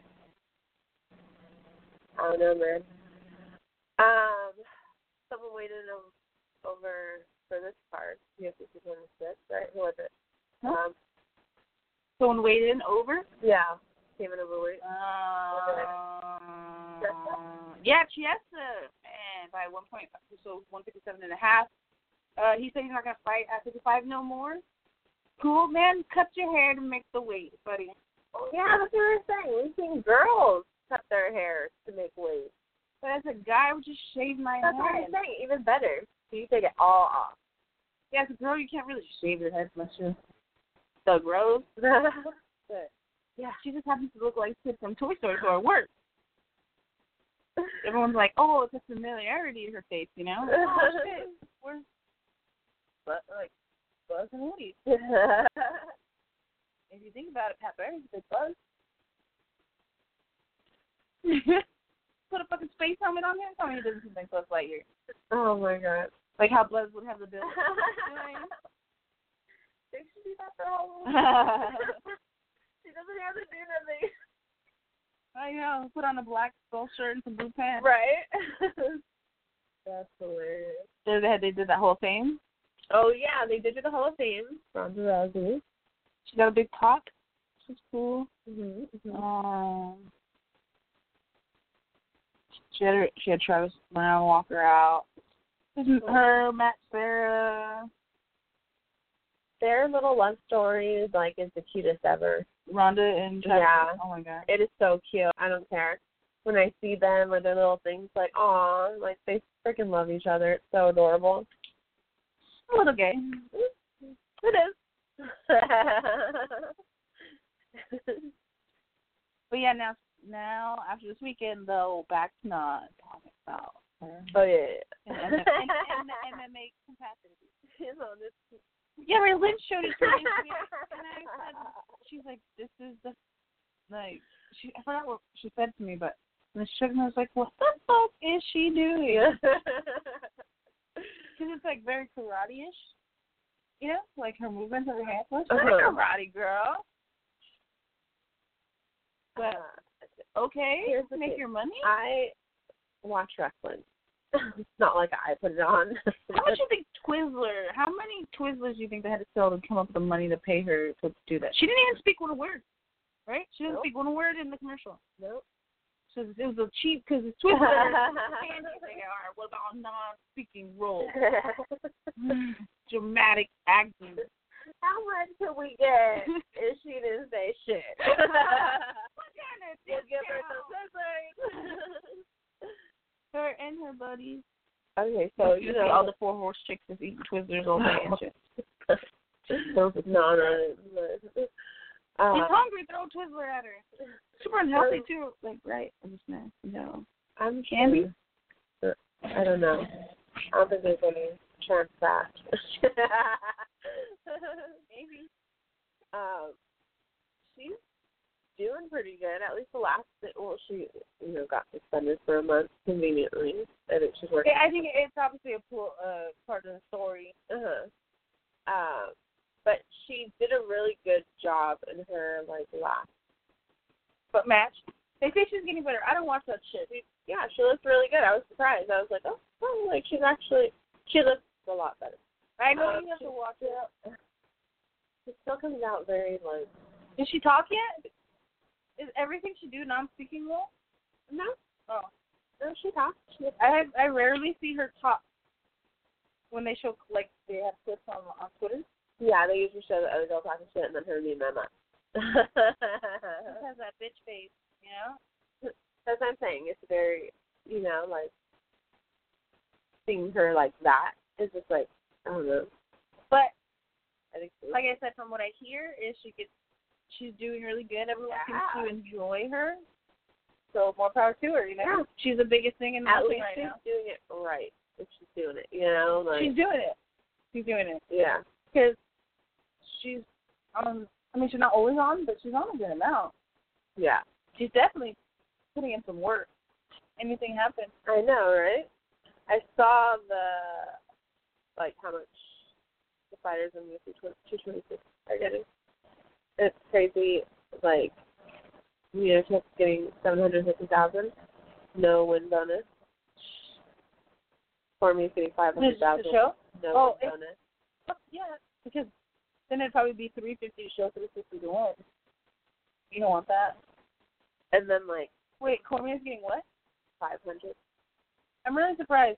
Speaker 2: I don't know, man. Um, someone waited over for this card. U F C two twenty-six, right? Who was it?
Speaker 3: Huh?
Speaker 2: Um,
Speaker 3: Someone weighed in over?
Speaker 2: Yeah. Came in overweight.
Speaker 3: Uh, yeah, Chiesa, man, by one point, so one fifty-seven and a half. Uh, he said he's not going to fight at fifty-five no more. Cool, man. Cut your hair to make the weight, buddy.
Speaker 2: Oh, yeah, that's what we were saying. We've seen girls cut their hair to make weight.
Speaker 3: But as a guy, I would just shave my
Speaker 2: That's
Speaker 3: head.
Speaker 2: what I'm saying. Even better. So you take it all off.
Speaker 3: Yeah, as a girl, you can't really shave your head unless you're Doug Rose. But, yeah, she just happens to look like Sid from Toy Story, so it works. Everyone's like, oh, it's a familiarity in her face, you know? Oh, shit. Where's, but, like, Buzz and Woody. If you think about it, Pat Barry's a big Buzz. Put a fucking space helmet on him? Tell me he doesn't seem like Buzz Lightyear.
Speaker 2: Oh, my God.
Speaker 3: Like how Buzz would have the bill.
Speaker 2: They should do that for all. She doesn't have to do nothing.
Speaker 3: I know. Put on a black skull shirt and some blue pants.
Speaker 2: Right. That's hilarious.
Speaker 3: They, they, they did that Hall of Fame.
Speaker 2: Oh, yeah. They did do the Hall of Fame. Ronda Rousey.
Speaker 3: She got a big pop. She's cool.
Speaker 2: Mm-hmm. Mm-hmm.
Speaker 3: Um, she had her, she had Travis Brown walk her out. This is her, Matt, Sarah.
Speaker 2: Their little love story is like is the cutest ever.
Speaker 3: Rhonda and Travis.
Speaker 2: Yeah.
Speaker 3: Oh my God.
Speaker 2: It is so cute. I don't care. When I see them or their little things like, aw, like they freaking love each other. It's so adorable.
Speaker 3: A little gay.
Speaker 2: It is.
Speaker 3: But yeah, now now after this weekend though, back to not talking about her.
Speaker 2: Oh yeah.
Speaker 3: In, in, in, in the M M A capacity.
Speaker 2: You know, this.
Speaker 3: Yeah, my Lynn showed it to me, and I said, she's like, this is the, like, she, I forgot what she said to me, but when she showed me, I was like, what the fuck is she doing? Because it's, like, very karate-ish, you know, like her movements of her hands. Well, she's not a karate girl. But, okay,
Speaker 2: Here's the
Speaker 3: make
Speaker 2: thing.
Speaker 3: your money.
Speaker 2: I watch wrestling. It's not like I put it on.
Speaker 3: How much do you think Twizzler. How many Twizzlers do you think they had to sell to come up with the money to pay her to do that? She didn't even speak one word, right? She didn't nope. speak one word in the commercial.
Speaker 2: Nope.
Speaker 3: So it was a cheap because it's Twizzler. And like, all right, what about a non-speaking role? Dramatic acting.
Speaker 2: How much could we get if she didn't say shit?
Speaker 3: What kind of
Speaker 2: We'll give her some Twizzlers.
Speaker 3: Her and her buddies.
Speaker 2: Okay, so you,
Speaker 3: you
Speaker 2: know
Speaker 3: see all the four horse chicks just eating Twizzlers all day and shit.
Speaker 2: no, no, no. Uh,
Speaker 3: She's hungry. Throw a Twizzler at her. Super unhealthy too. Like right, I'm just mad. No.
Speaker 2: I'm
Speaker 3: candy.
Speaker 2: Sure. I don't know. I don't think there's any trans fat. Maybe. Um, she's doing pretty good. At least the last, well, she you know got suspended for a month conveniently. I think she's working.
Speaker 3: I think it's obviously a pool, uh, part of the story.
Speaker 2: Uh huh. Um, but she did a really good job in her like last.
Speaker 3: But match. They say she's getting better. I don't watch that shit.
Speaker 2: Yeah, she looks really good. I was surprised. I was like, oh, oh like she's actually she looks a lot better.
Speaker 3: I know
Speaker 2: um,
Speaker 3: you have to watch it.
Speaker 2: It still comes out very like.
Speaker 3: Did she talk yet? Is everything she do non-speaking role?
Speaker 2: No.
Speaker 3: Oh.
Speaker 2: No, she talks. She
Speaker 3: I I rarely see her talk. When they show like they have clips on on Twitter.
Speaker 2: Yeah, they usually show the other girl talking shit and then her being mad.
Speaker 3: She has that bitch face, you know.
Speaker 2: That's what I'm saying. It's very, you know, like seeing her like that is just like I don't know.
Speaker 3: But
Speaker 2: I think so.
Speaker 3: Like I said, from what I hear, is she gets she's doing really good. Everyone
Speaker 2: yeah.
Speaker 3: seems to enjoy her. So more power to her, you know.
Speaker 2: Yeah.
Speaker 3: She's the biggest thing in the
Speaker 2: At
Speaker 3: whole
Speaker 2: least
Speaker 3: right
Speaker 2: she's
Speaker 3: now.
Speaker 2: doing it right. If she's doing it, you know, like
Speaker 3: she's doing it. She's doing it.
Speaker 2: Yeah.
Speaker 3: Because she's um. I mean, she's not always on, but she's on a good amount.
Speaker 2: Yeah.
Speaker 3: She's definitely putting in some work. Anything happens.
Speaker 2: I know, right? I saw the, like, how much the fighters in U F C two twenty-six are getting. It's crazy. Like, you know, she's getting seven hundred fifty thousand dollars, no win bonus. Cormier's getting five hundred thousand
Speaker 3: The
Speaker 2: dollars,
Speaker 3: show?
Speaker 2: no
Speaker 3: oh,
Speaker 2: win bonus.
Speaker 3: Yeah, because then it'd probably be three fifty to show, three fifty to win. You don't want that.
Speaker 2: And then, like...
Speaker 3: Wait, Cormier's getting what?
Speaker 2: five hundred.
Speaker 3: I'm really surprised.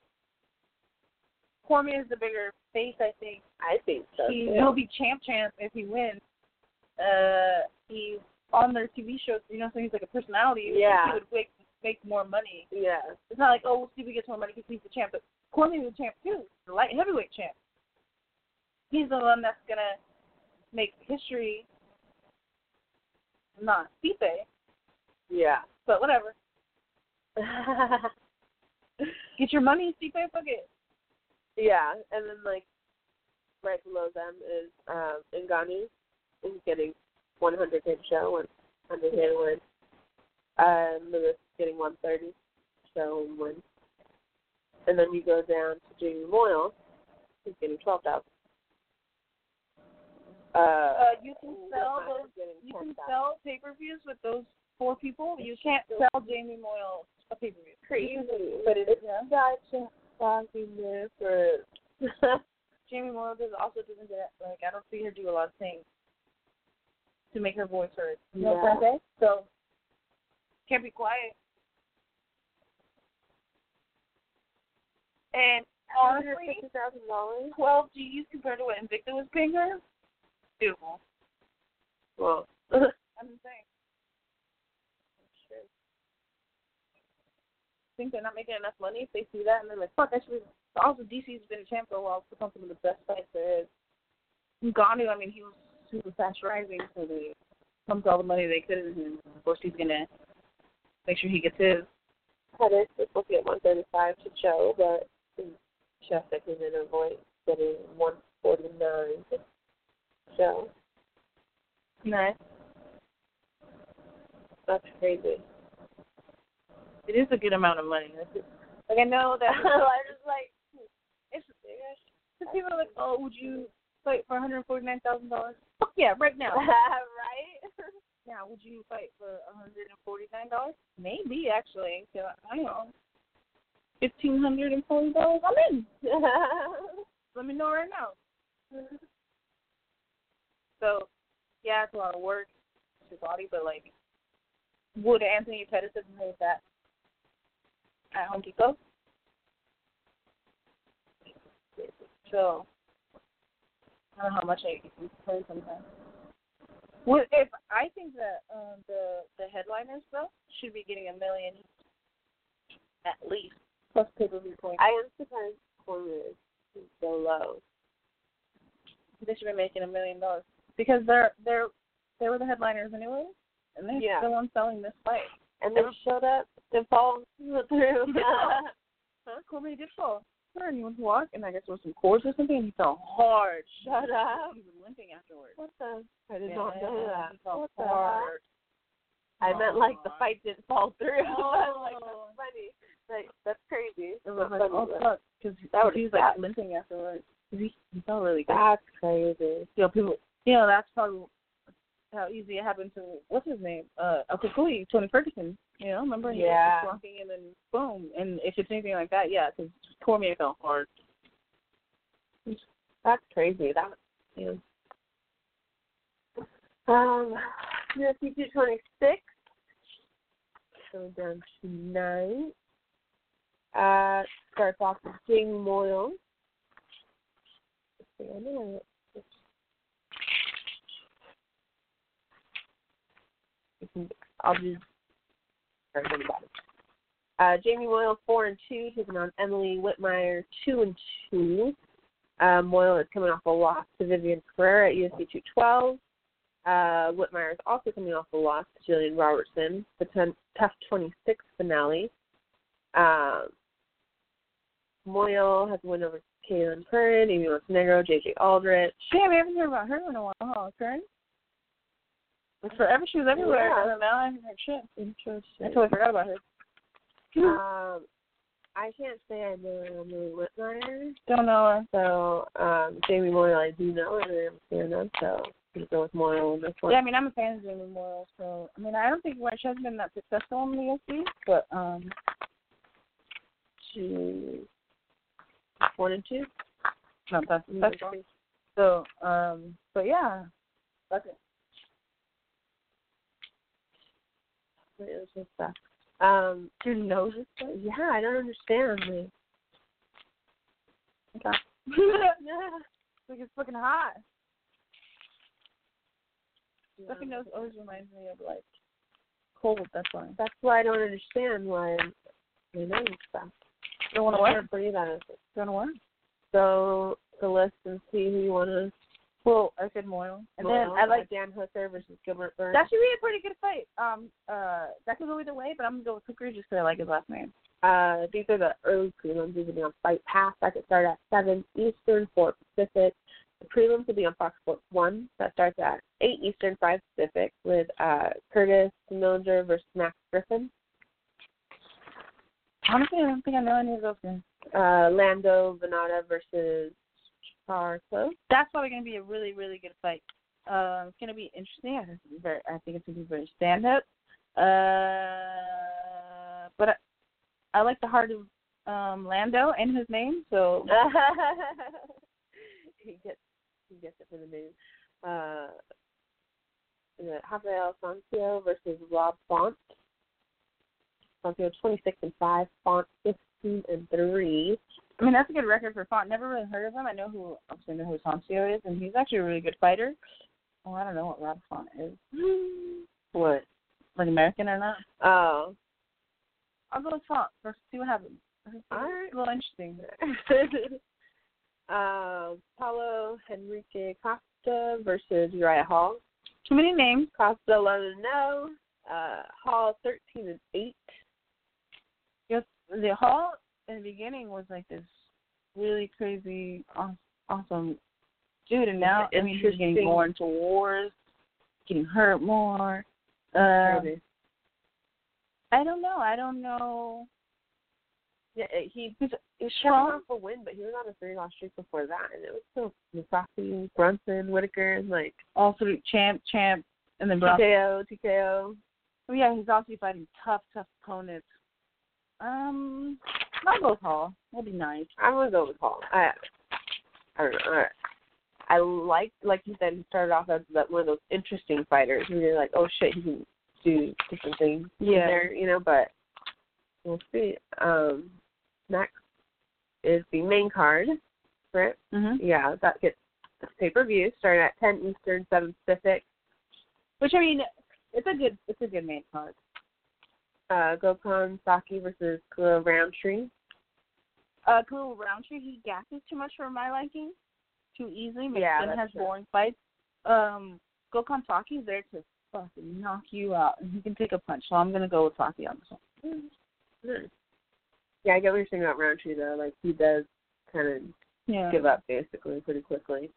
Speaker 3: Cormier is the bigger face, I think.
Speaker 2: I think so.
Speaker 3: He,
Speaker 2: too.
Speaker 3: He'll be champ champ if he wins. Uh, he's on their T V shows, you know, so he's like a personality.
Speaker 2: Yeah.
Speaker 3: He would make, make more money.
Speaker 2: Yeah.
Speaker 3: It's not like, oh, well, Stevie gets more money because he's the champ, but Cormier's the champ too, the light heavyweight champ. He's the one that's going to make history, not Stipe.
Speaker 2: Yeah.
Speaker 3: But whatever. Get your money, Stipe, fuck it.
Speaker 2: Yeah, and then, like, right below them is um, Ngannou. He's getting one hundred K to show and one hundred K to win. Uh, Lewis getting one thirty show and win. And then you go down to Jamie Moyle. He's getting twelve thousand. Uh,
Speaker 3: uh, you can sell those. You can sell pay-per-views with those four people. You can't sell Jamie Moyle a pay-per-view.
Speaker 2: Crazy,
Speaker 3: but it's
Speaker 2: yeah. Gotcha. Fucking this for
Speaker 3: Jamie Moyle does also doesn't get like I don't see her do a lot of things to make her voice heard. You know what I'm saying? So can't be quiet. And honestly,
Speaker 2: fifty thousand dollars,
Speaker 3: twelve G's compared to what Invicta was paying her, beautiful.
Speaker 2: Well,
Speaker 3: I'm just saying.
Speaker 2: Sure.
Speaker 3: I think they're not making enough money if they see that, and they're like, fuck, I should. Also, D C's been a champ for a while. It's become some of the best fights there is. Ngannou, I mean, he was super fast rising, so they pumped all the money they could, and of course he's gonna make sure he gets his.
Speaker 2: Pettis is supposed to get one thirty-five to show, but Chef that came in and avoid getting one forty-nine to show.
Speaker 3: Nice.
Speaker 2: That's crazy.
Speaker 3: It is a good amount of money. Like I know that
Speaker 2: I just like
Speaker 3: it's because people are like, oh, would you fight for one hundred forty-nine thousand dollars? Fuck yeah, right now.
Speaker 2: Right?
Speaker 3: Yeah, would you fight for one hundred forty-nine dollars? Maybe actually. So, I don't know. Fifteen hundred and forty dollars. I'm in. let me know right now. So, yeah, it's a lot of work. It's your body, but, like, would Anthony Pettis have made that at Home Depot? So, I don't know how much I can play sometimes. Would, if I think that um, the, the headliners, though, should be getting a million at least, plus pay-per-view points.
Speaker 2: I am surprised Cormier is so low.
Speaker 3: They should be making a million dollars because they're they're they were the headliners anyway, and they're
Speaker 2: Yeah.
Speaker 3: the ones selling this fight.
Speaker 2: And they showed up to fall through.
Speaker 3: Huh? Cormier did fall. Sure, and he went to walk, and I guess there was some cords or something, and he fell hard.
Speaker 2: Shut up.
Speaker 3: He was limping afterwards.
Speaker 2: What the? I did
Speaker 3: yeah,
Speaker 2: not know that.
Speaker 3: He fell
Speaker 2: What the
Speaker 3: hard.
Speaker 2: I
Speaker 3: oh,
Speaker 2: meant like the fight didn't fall through.
Speaker 3: Oh.
Speaker 2: Like, that's funny. Like, that's crazy.
Speaker 3: It was like,
Speaker 2: funny,
Speaker 3: oh,
Speaker 2: but
Speaker 3: fuck. Because he was like limping afterwards. He, he felt really good.
Speaker 2: That's crazy.
Speaker 3: You know, people, you know, that's probably how easy it happened to, what's his name? Uh, Okukui, Tony Ferguson. You know, remember? He
Speaker 2: Yeah.
Speaker 3: was walking and then boom. And if it's anything like that, yeah, because Cormier fell hard.
Speaker 2: That's crazy. That, yeah. Um, U F C two twenty-six. Going down tonight. Uh, starts off with Jamie Moyle. Let's see, I know I I'll just start with that. Uh, Jamie Moyle four and two, taking on Emily Whitmire two and two. Uh, Moyle is coming off a loss to Vivian Pereira at U F C two twelve. Uh, Whitmire is also coming off a loss to Jillian Robertson, the ten, Tough twenty-six finale. Um, Moyle has a win over Kaylin Curran, Amy Montenegro, J J Aldrich.
Speaker 3: Damn, I haven't heard about her in a while, huh, Curran? Forever she was everywhere,
Speaker 2: Yeah.
Speaker 3: and now I haven't heard shit. Interesting. I totally forgot about her.
Speaker 2: Um, I can't say I know Emily Whitmire.
Speaker 3: Don't know her.
Speaker 2: So, um, Jamie Moyle I do know, and I'm a fan of, so I'm going to go with Moyle on this one.
Speaker 3: Yeah, I mean, I'm a fan of Jamie Moyle, so, I mean, I don't think she hasn't been that successful in the U F C, but, um,
Speaker 2: She one and two?
Speaker 3: no, that's successful. So, um, but yeah, that's it.
Speaker 2: It was just stuff. Um,
Speaker 3: Your nose is stuck?
Speaker 2: yeah, I don't understand. Like,
Speaker 3: Okay. Like it's fucking hot.
Speaker 2: yeah.
Speaker 3: Stuffy nose always reminds me of like cold. That's why.
Speaker 2: That's why I don't understand why my nose is stuff.
Speaker 3: Don't want to
Speaker 2: I
Speaker 3: what?
Speaker 2: can't breathe out of it.
Speaker 3: Don't want to what?
Speaker 2: So the list and see who you want to.
Speaker 3: Well, I said Moyle, and
Speaker 2: Moyle,
Speaker 3: then I like
Speaker 2: uh, Dan Hooker versus Gilbert Burns.
Speaker 3: that should be a pretty good fight. Um, uh, that could go either way, but I'm gonna go with Hooker just because I like his last name.
Speaker 2: Uh, these are the early prelims. These will be on Fight Pass. That could start at seven Eastern, four Pacific. The prelims will be on Fox Sports one. That starts at eight Eastern, five Pacific, with uh, Curtis Millinger versus Max Griffin.
Speaker 3: Honestly, I don't think I know any of those guys.
Speaker 2: Uh, Lando Venata versus Char Close.
Speaker 3: That's probably gonna be a really, really good fight. Uh, it's gonna be interesting. I think it's very, I think it's gonna be very stand up. Uh, but I, I like the heart of um, Lando and his name, so
Speaker 2: he gets he gets it for the name. Uh, Rafael Sancio versus Rob Font. Sancio twenty-six and five, Font fifteen and three.
Speaker 3: I mean, that's a good record for Font. Never really heard of him. I know who, obviously know who Sancio is, and he's actually a really good fighter. Oh, I don't know what Rob Font is.
Speaker 2: What?
Speaker 3: Like American or not?
Speaker 2: Oh.
Speaker 3: I'll go with Font. Let's see what happens. It's
Speaker 2: All right.
Speaker 3: a little interesting.
Speaker 2: uh, Paulo Henrique Costa versus Uriah Hall.
Speaker 3: Too many names.
Speaker 2: Costa eleven and no. Uh, Hall thirteen and eight.
Speaker 3: Yes, the Hall in the beginning was like this really crazy, awesome dude, and now I mean he's getting more into wars, getting hurt more. Uh, I don't know. I don't know.
Speaker 2: Yeah, he he's, he's
Speaker 3: strong
Speaker 2: off a win, but he was on a three-loss streak before that, and it was still Musasi, Brunson, Whitaker, and like
Speaker 3: all three champ, champ, and then
Speaker 2: T K O, T K O.
Speaker 3: Oh yeah, he's also fighting tough, tough opponents. Um, I'll go with Hall. That'd be nice.
Speaker 2: I'm gonna go with Hall. I, I don't know. I like, like you said, he started off as that one of those interesting fighters. And you're like, oh shit, he can do different things.
Speaker 3: Yeah.
Speaker 2: There, you know, but we'll see. Um, next is the main card, right?
Speaker 3: Mm-hmm.
Speaker 2: Yeah, that gets pay per view starting at ten Eastern, seven Pacific.
Speaker 3: Which I mean, it's a good, it's a good main card.
Speaker 2: Uh, Gokhan Saki versus Khalil Roundtree.
Speaker 3: Uh, Khalil Roundtree, he gasses too much for my liking. Too easily. Makes
Speaker 2: Yeah,
Speaker 3: him
Speaker 2: that's
Speaker 3: has
Speaker 2: true.
Speaker 3: boring fights. Um, Gokhan Saki's there to fucking knock you out, and he can take a punch. So I'm gonna go with Saki on this one.
Speaker 2: Nice. Yeah, I get what you're saying about Roundtree though. Like he does kind of
Speaker 3: Yeah.
Speaker 2: give up basically pretty quickly.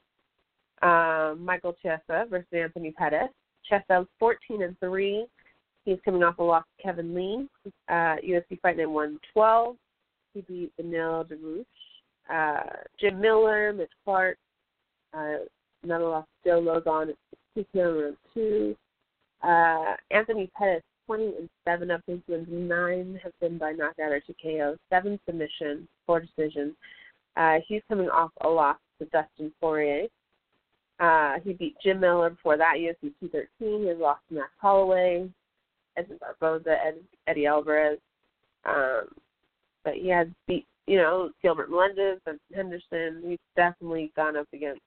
Speaker 2: Um, Michael Chiesa versus Anthony Pettis. Chiesa's fourteen and three. He's coming off a loss to Kevin Lee. Uh, U F C Fight Night one twelve. He beat Benil Dariush. Uh, Jim Miller, Mitch Clark. Uh, another loss to Joe Logan at sixty round two. Uh, Anthony Pettis, twenty and seven of his wins, nine have been by knockout or T K O, seven submissions, four decisions. Uh, he's coming off a loss to Dustin Poirier. Uh, he beat Jim Miller before that, U F C two thirteen. He has lost to Max Holloway, Edson Barboza, Ed, Eddie Alvarez. Um, but he has beat, you know, Gilbert Melendez and Henderson. He's definitely gone up against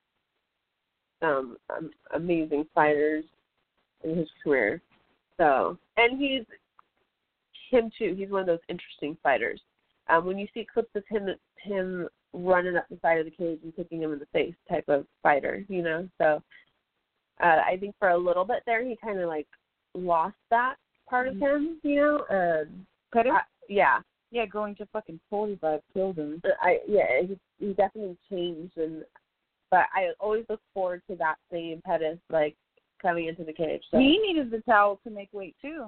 Speaker 2: some um, amazing fighters in his career. So, and he's him too. He's one of those interesting fighters. Um, when you see clips of him, him running up the side of the cage and kicking him in the face, type of fighter, you know. So, uh, I think for a little bit there, he kind of like lost that part of him, you know. Um,
Speaker 3: Pettis?
Speaker 2: I, yeah.
Speaker 3: Yeah, going to fucking forty-five killed him.
Speaker 2: I yeah, he, he definitely changed, and but I always look forward to that same Pettis like coming into the cage. So.
Speaker 3: He needed the towel to make weight too.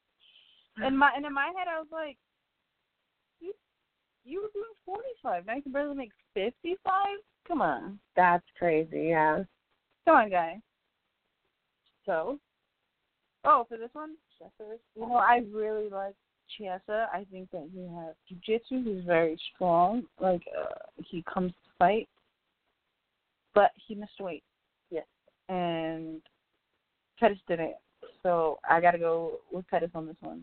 Speaker 3: And my and in my head, I was like, you you were doing forty-five, now you can barely make fifty-five. Come on,
Speaker 2: That's crazy. Yeah.
Speaker 3: come on, guy.
Speaker 2: So.
Speaker 3: Oh, for this one, you know, I really like Chiesa. I think that he has jiu-jitsu. He's very strong. Like, uh, he comes to fight. But he missed weight.
Speaker 2: Yes.
Speaker 3: And Pettis didn't. So I got to go with Pettis on this one.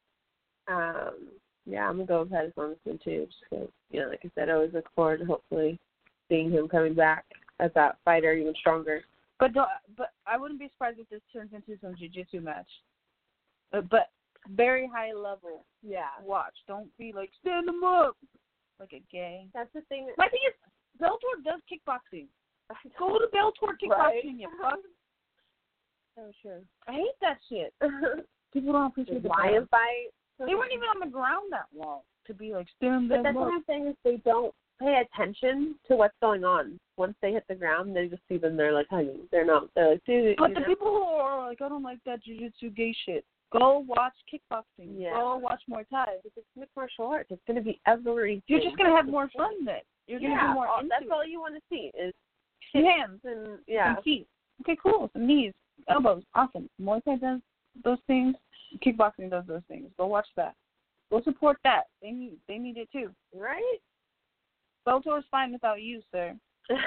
Speaker 2: Um, yeah, I'm going to go with Pettis on this one, too. Just because, you know, like I said, I always look forward to hopefully seeing him coming back as that fighter even stronger.
Speaker 3: But don't, but I wouldn't be surprised if this turns into some jiu-jitsu match. Uh, but very high level.
Speaker 2: Yeah.
Speaker 3: Watch. Don't be like, stand them up. Like a gay.
Speaker 2: That's the thing.
Speaker 3: My thing is, Bellator does kickboxing. Go to Bellator kickboxing,
Speaker 2: Right.
Speaker 3: you fuck.
Speaker 2: Oh, sure.
Speaker 3: I hate that shit. People don't appreciate the
Speaker 2: lion fight.
Speaker 3: They weren't even on the ground that long to be like, stand
Speaker 2: But
Speaker 3: them
Speaker 2: that's
Speaker 3: up.
Speaker 2: what I'm saying is they don't pay attention to what's going on. Once they hit the ground, they just see them. They're like hugging. They're not. They're like, dude.
Speaker 3: But
Speaker 2: you
Speaker 3: the
Speaker 2: know?
Speaker 3: people who are like, I don't like that jiu-jitsu gay shit. Go watch kickboxing.
Speaker 2: Yeah.
Speaker 3: Go watch Muay Thai.
Speaker 2: It's mixed martial arts. It's going to be everything.
Speaker 3: You're just gonna have more fun then. You're gonna
Speaker 2: yeah,
Speaker 3: be more
Speaker 2: all,
Speaker 3: into
Speaker 2: that's
Speaker 3: it.
Speaker 2: all you want to see is
Speaker 3: hands
Speaker 2: and yeah.
Speaker 3: and feet. Okay, cool. Some knees, elbows, awesome. Muay Thai does those things. Kickboxing does those things. Go watch that. Go support that. They need they need it too.
Speaker 2: Right?
Speaker 3: Bellator is fine without you, sir.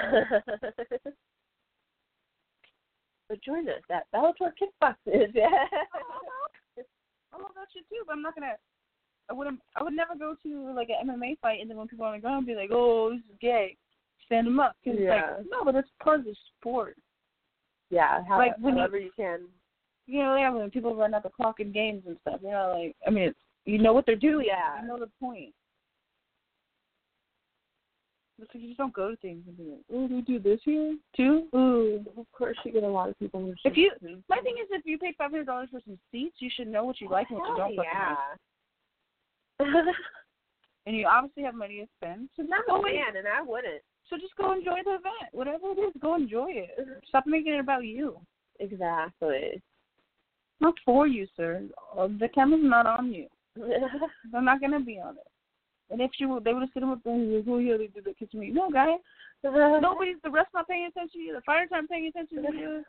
Speaker 2: But join us at Bellator Kickboxing. Yeah.
Speaker 3: I love that shit too, but I'm not gonna. I wouldn't. I would never go to like an M M A fight and then when people are on the ground be like, "Oh, this is gay," stand them up. Cause
Speaker 2: Yeah.
Speaker 3: it's like, no, but it's part of the sport.
Speaker 2: Yeah, how,
Speaker 3: Like, when you-
Speaker 2: however you can.
Speaker 3: You know, yeah, when people run out the clock in games and stuff. You know, like I mean, it's, you know what they're doing.
Speaker 2: Yeah.
Speaker 3: You know the point. It's like you just don't go to things and be like, "Oh, they do this here too." Ooh.
Speaker 2: Of course, you get a lot of people. Who
Speaker 3: If you, my thing is, if you pay five hundred dollars for some seats, you should know what you like and what you don't. fucking
Speaker 2: yeah.
Speaker 3: like. And you obviously have money to spend, so
Speaker 2: I'm
Speaker 3: go
Speaker 2: a
Speaker 3: in.
Speaker 2: fan, and I wouldn't.
Speaker 3: So just go enjoy the event. Whatever it is, go enjoy it. Stop making it about you.
Speaker 2: Exactly.
Speaker 3: Not for you, sir. Uh, The camera's not on you. They're not going to be on it. And if you, they would have said them up there and like, oh, yeah, they did that kiss me. No, guy. Nobody's, the rest not paying attention to you. The fighters aren't paying attention to you.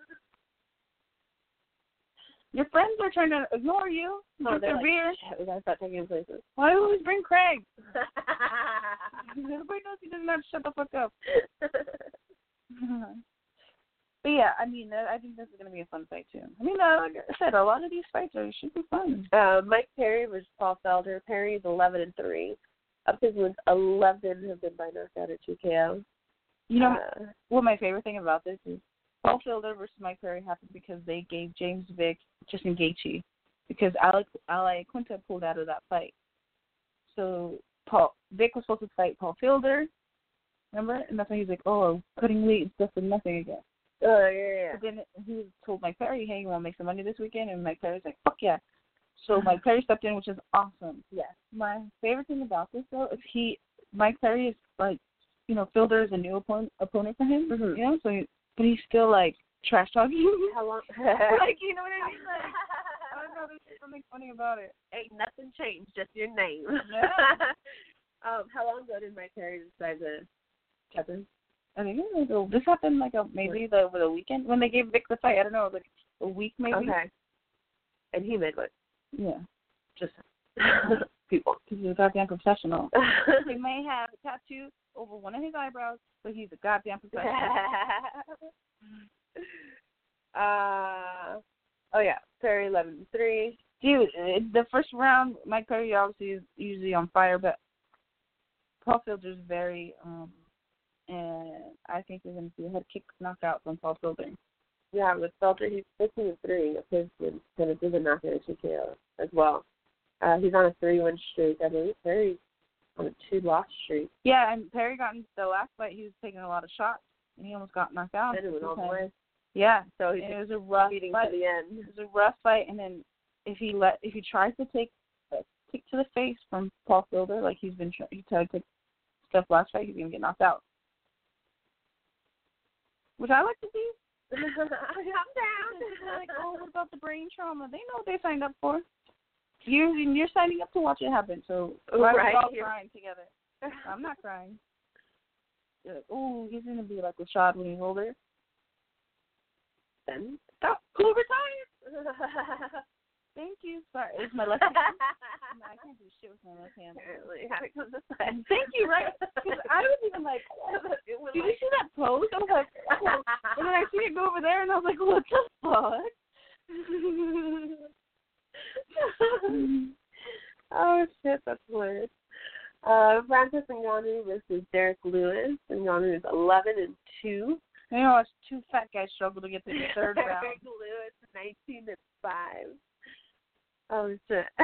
Speaker 3: Your friends are trying to ignore you.
Speaker 2: Oh,
Speaker 3: Drink
Speaker 2: they're
Speaker 3: their
Speaker 2: like,
Speaker 3: beer.
Speaker 2: shit, we gotta start taking places.
Speaker 3: Why always bring Craig? Everybody knows he doesn't have to shut the fuck up. But yeah, I mean, I think this is going to be a fun fight too. I mean, uh, like I said, a lot of these fights are should be fun.
Speaker 2: Uh, Mike Perry versus Paul Felder. Perry is eleven and three. Of his wins, eleven have been by knockout or T K O.
Speaker 3: You know
Speaker 2: uh,
Speaker 3: what my favorite thing about this is Paul Felder versus Mike Perry happened because they gave James Vick Justin Gaethje because Alex Ali Quinta pulled out of that fight. So Paul Vick was supposed to fight Paul Felder, remember? And that's why he's like, oh, cutting weight and stuff for nothing again.
Speaker 2: Oh, yeah, yeah.
Speaker 3: But then he told Mike Perry, hey, you want to make some money this weekend? And Mike Perry's like, fuck yeah. So Mike Perry stepped in, which is awesome.
Speaker 2: Yes.
Speaker 3: My favorite thing about this, though, is he, Mike Perry is like, you know, Felder is a new opponent, opponent for him,
Speaker 2: mm-hmm.
Speaker 3: you know, so he, but he's still, like, trash talking.
Speaker 2: How long?
Speaker 3: Like, you know what I mean? Like, I don't know, there's something funny about it.
Speaker 2: Ain't nothing changed, just your name.
Speaker 3: Yeah.
Speaker 2: um, how long ago did Mike Perry decide to cut him?
Speaker 3: I think it was, this happened like a, maybe the, over the weekend when they gave Vic the fight. I don't know, like a week maybe.
Speaker 2: Okay. And he made what?
Speaker 3: Yeah.
Speaker 2: Just people.
Speaker 3: He's a goddamn professional. He may have a tattoo over one of his eyebrows, but he's a goddamn professional.
Speaker 2: uh, oh yeah, Perry eleven and three.
Speaker 3: Dude, the first round, Mike Perry obviously is usually on fire, but Paul Felder's very. Um, And I think we're going to see a head kick knockout from Paul Felder.
Speaker 2: Yeah, with Felder, he's fifteen and three of his wins. Going to do the knockout at T K O as well. Uh, he's on a three-win streak. I believe Perry's on a two-loss streak.
Speaker 3: Yeah, and Perry got into the last fight. He was taking a lot of shots, and he almost got knocked out.
Speaker 2: And it went all the way.
Speaker 3: Yeah,
Speaker 2: so he
Speaker 3: it was a rough fight.
Speaker 2: To the end.
Speaker 3: It was a rough fight, and then if he let if he tries to take a kick to the face from Paul Felder, like he's been he tried to take stuff last fight, he's going to get knocked out. Which I like to see.
Speaker 2: I'm down.
Speaker 3: Like, oh, what about the brain trauma? They know what they signed up for. You're, you're signing up to watch it happen, so why
Speaker 2: right.
Speaker 3: are we all crying together? I'm not crying. You're like, oh, he's going to be like Rashad when he's older.
Speaker 2: Then
Speaker 3: stop. Who retired? Thank you. Sorry, it's my left hand. No, I can't do shit with my left hand.
Speaker 2: Apparently, how it comes this way.
Speaker 3: Thank you, right? Because I was even like, did you see that pose? I was like, oh. And then I see it go over there, and I was like, what the fuck?
Speaker 2: Oh, shit, that's weird. Uh, Francis Ngannou versus Derek Lewis. Ngannou is eleven and two.
Speaker 3: You know, it's two fat guys struggle to get to the third round.
Speaker 2: Derek Lewis, nineteen and five. Oh, shit.
Speaker 3: I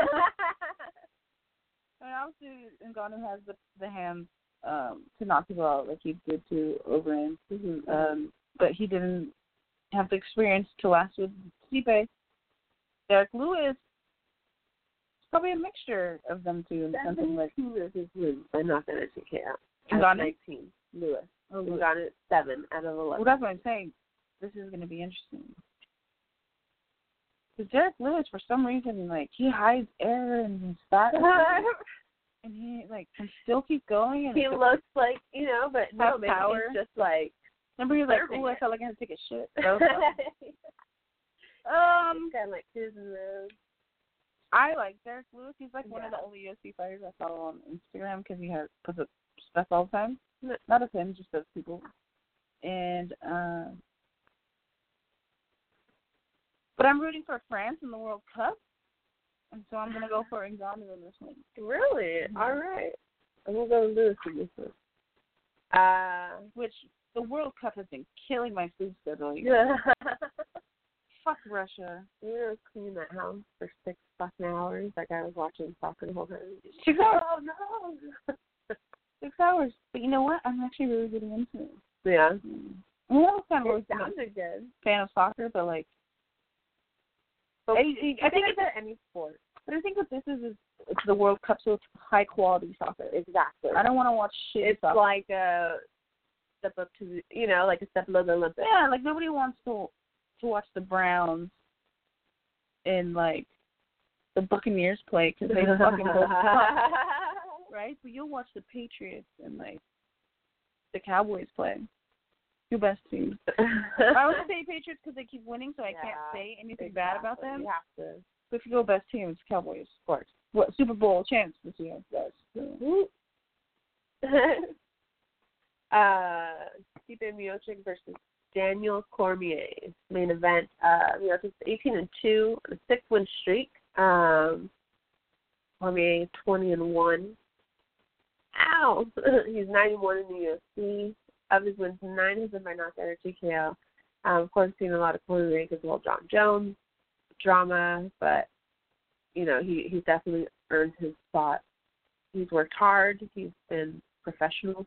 Speaker 3: mean, obviously, Ngannou has the the hands um, to knock people out like he did to Overeem.
Speaker 2: Mm-hmm.
Speaker 3: Um, but he didn't have the experience to last with Stipe. Derek Lewis, it's probably a mixture of them two. And something like
Speaker 2: two of his wins by knockout at T K O.
Speaker 3: Ngannou?
Speaker 2: nineteen. Lewis.
Speaker 3: Oh,
Speaker 2: Ngannou at seven out of eleven.
Speaker 3: Well, that's what I'm saying. This is going to be interesting. Because Derek Lewis, for some reason, like, he hides air and his fat. And he, like, can still keep going. And
Speaker 2: he looks like, you know, but no, maybe
Speaker 3: power.
Speaker 2: he's just like.
Speaker 3: Remember, he was like, oh, I felt like I had to take a shit. um,
Speaker 2: kind of like cruising around.
Speaker 3: I like Derek Lewis. He's like yeah. one of the only U F C fighters I follow on Instagram because he has puts up stuff all the time. Not of him, just of people. And, uh, but I'm rooting for France in the World Cup. And so I'm going to go for Ngannou in this one.
Speaker 2: Really? Mm-hmm. All right. I'm going to go Lewis in this one. Uh,
Speaker 3: which the World Cup has been killing my sleep schedule.
Speaker 2: Yeah.
Speaker 3: Fuck Russia.
Speaker 2: We were cleaning that house for six fucking hours. That guy was watching soccer the whole time.
Speaker 3: Six hours?
Speaker 2: Oh, no.
Speaker 3: Six hours. But you know what? I'm actually really getting into it.
Speaker 2: Yeah.
Speaker 3: Mm. I mean, I was kind of
Speaker 2: it sounded good.
Speaker 3: fan of soccer, but like,
Speaker 2: but
Speaker 3: I, I, I think it's
Speaker 2: at any sport.
Speaker 3: But I think what this is is it's the World Cup, so it's high quality soccer.
Speaker 2: Exactly.
Speaker 3: I don't want to watch shit.
Speaker 2: It's
Speaker 3: soccer.
Speaker 2: like a step up to, you know, like a step above the Olympics.
Speaker 3: Yeah, like nobody wants to to watch the Browns and like the Buccaneers play because they fucking both suck, right? But you'll watch the Patriots and like the Cowboys play. Two best teams. I would say Patriots because they keep winning, so I
Speaker 2: yeah,
Speaker 3: can't say anything
Speaker 2: exactly.
Speaker 3: bad about them.
Speaker 2: You have to.
Speaker 3: But if you go best team, it's Cowboys, of course. What Super Bowl chance this year, guys? So.
Speaker 2: uh, Stipe Miocic versus Daniel Cormier. Main event. Uh, Miocic's eighteen and two, a six-win streak. Um, Cormier twenty and one. Ow! He's nine and one in the U F C. Of his wins, nine has been by knockout or T K O. Um, of course, seen a lot of Cormier as well. John Jones drama, but you know he he's definitely earned his spot. He's worked hard. He's been professional.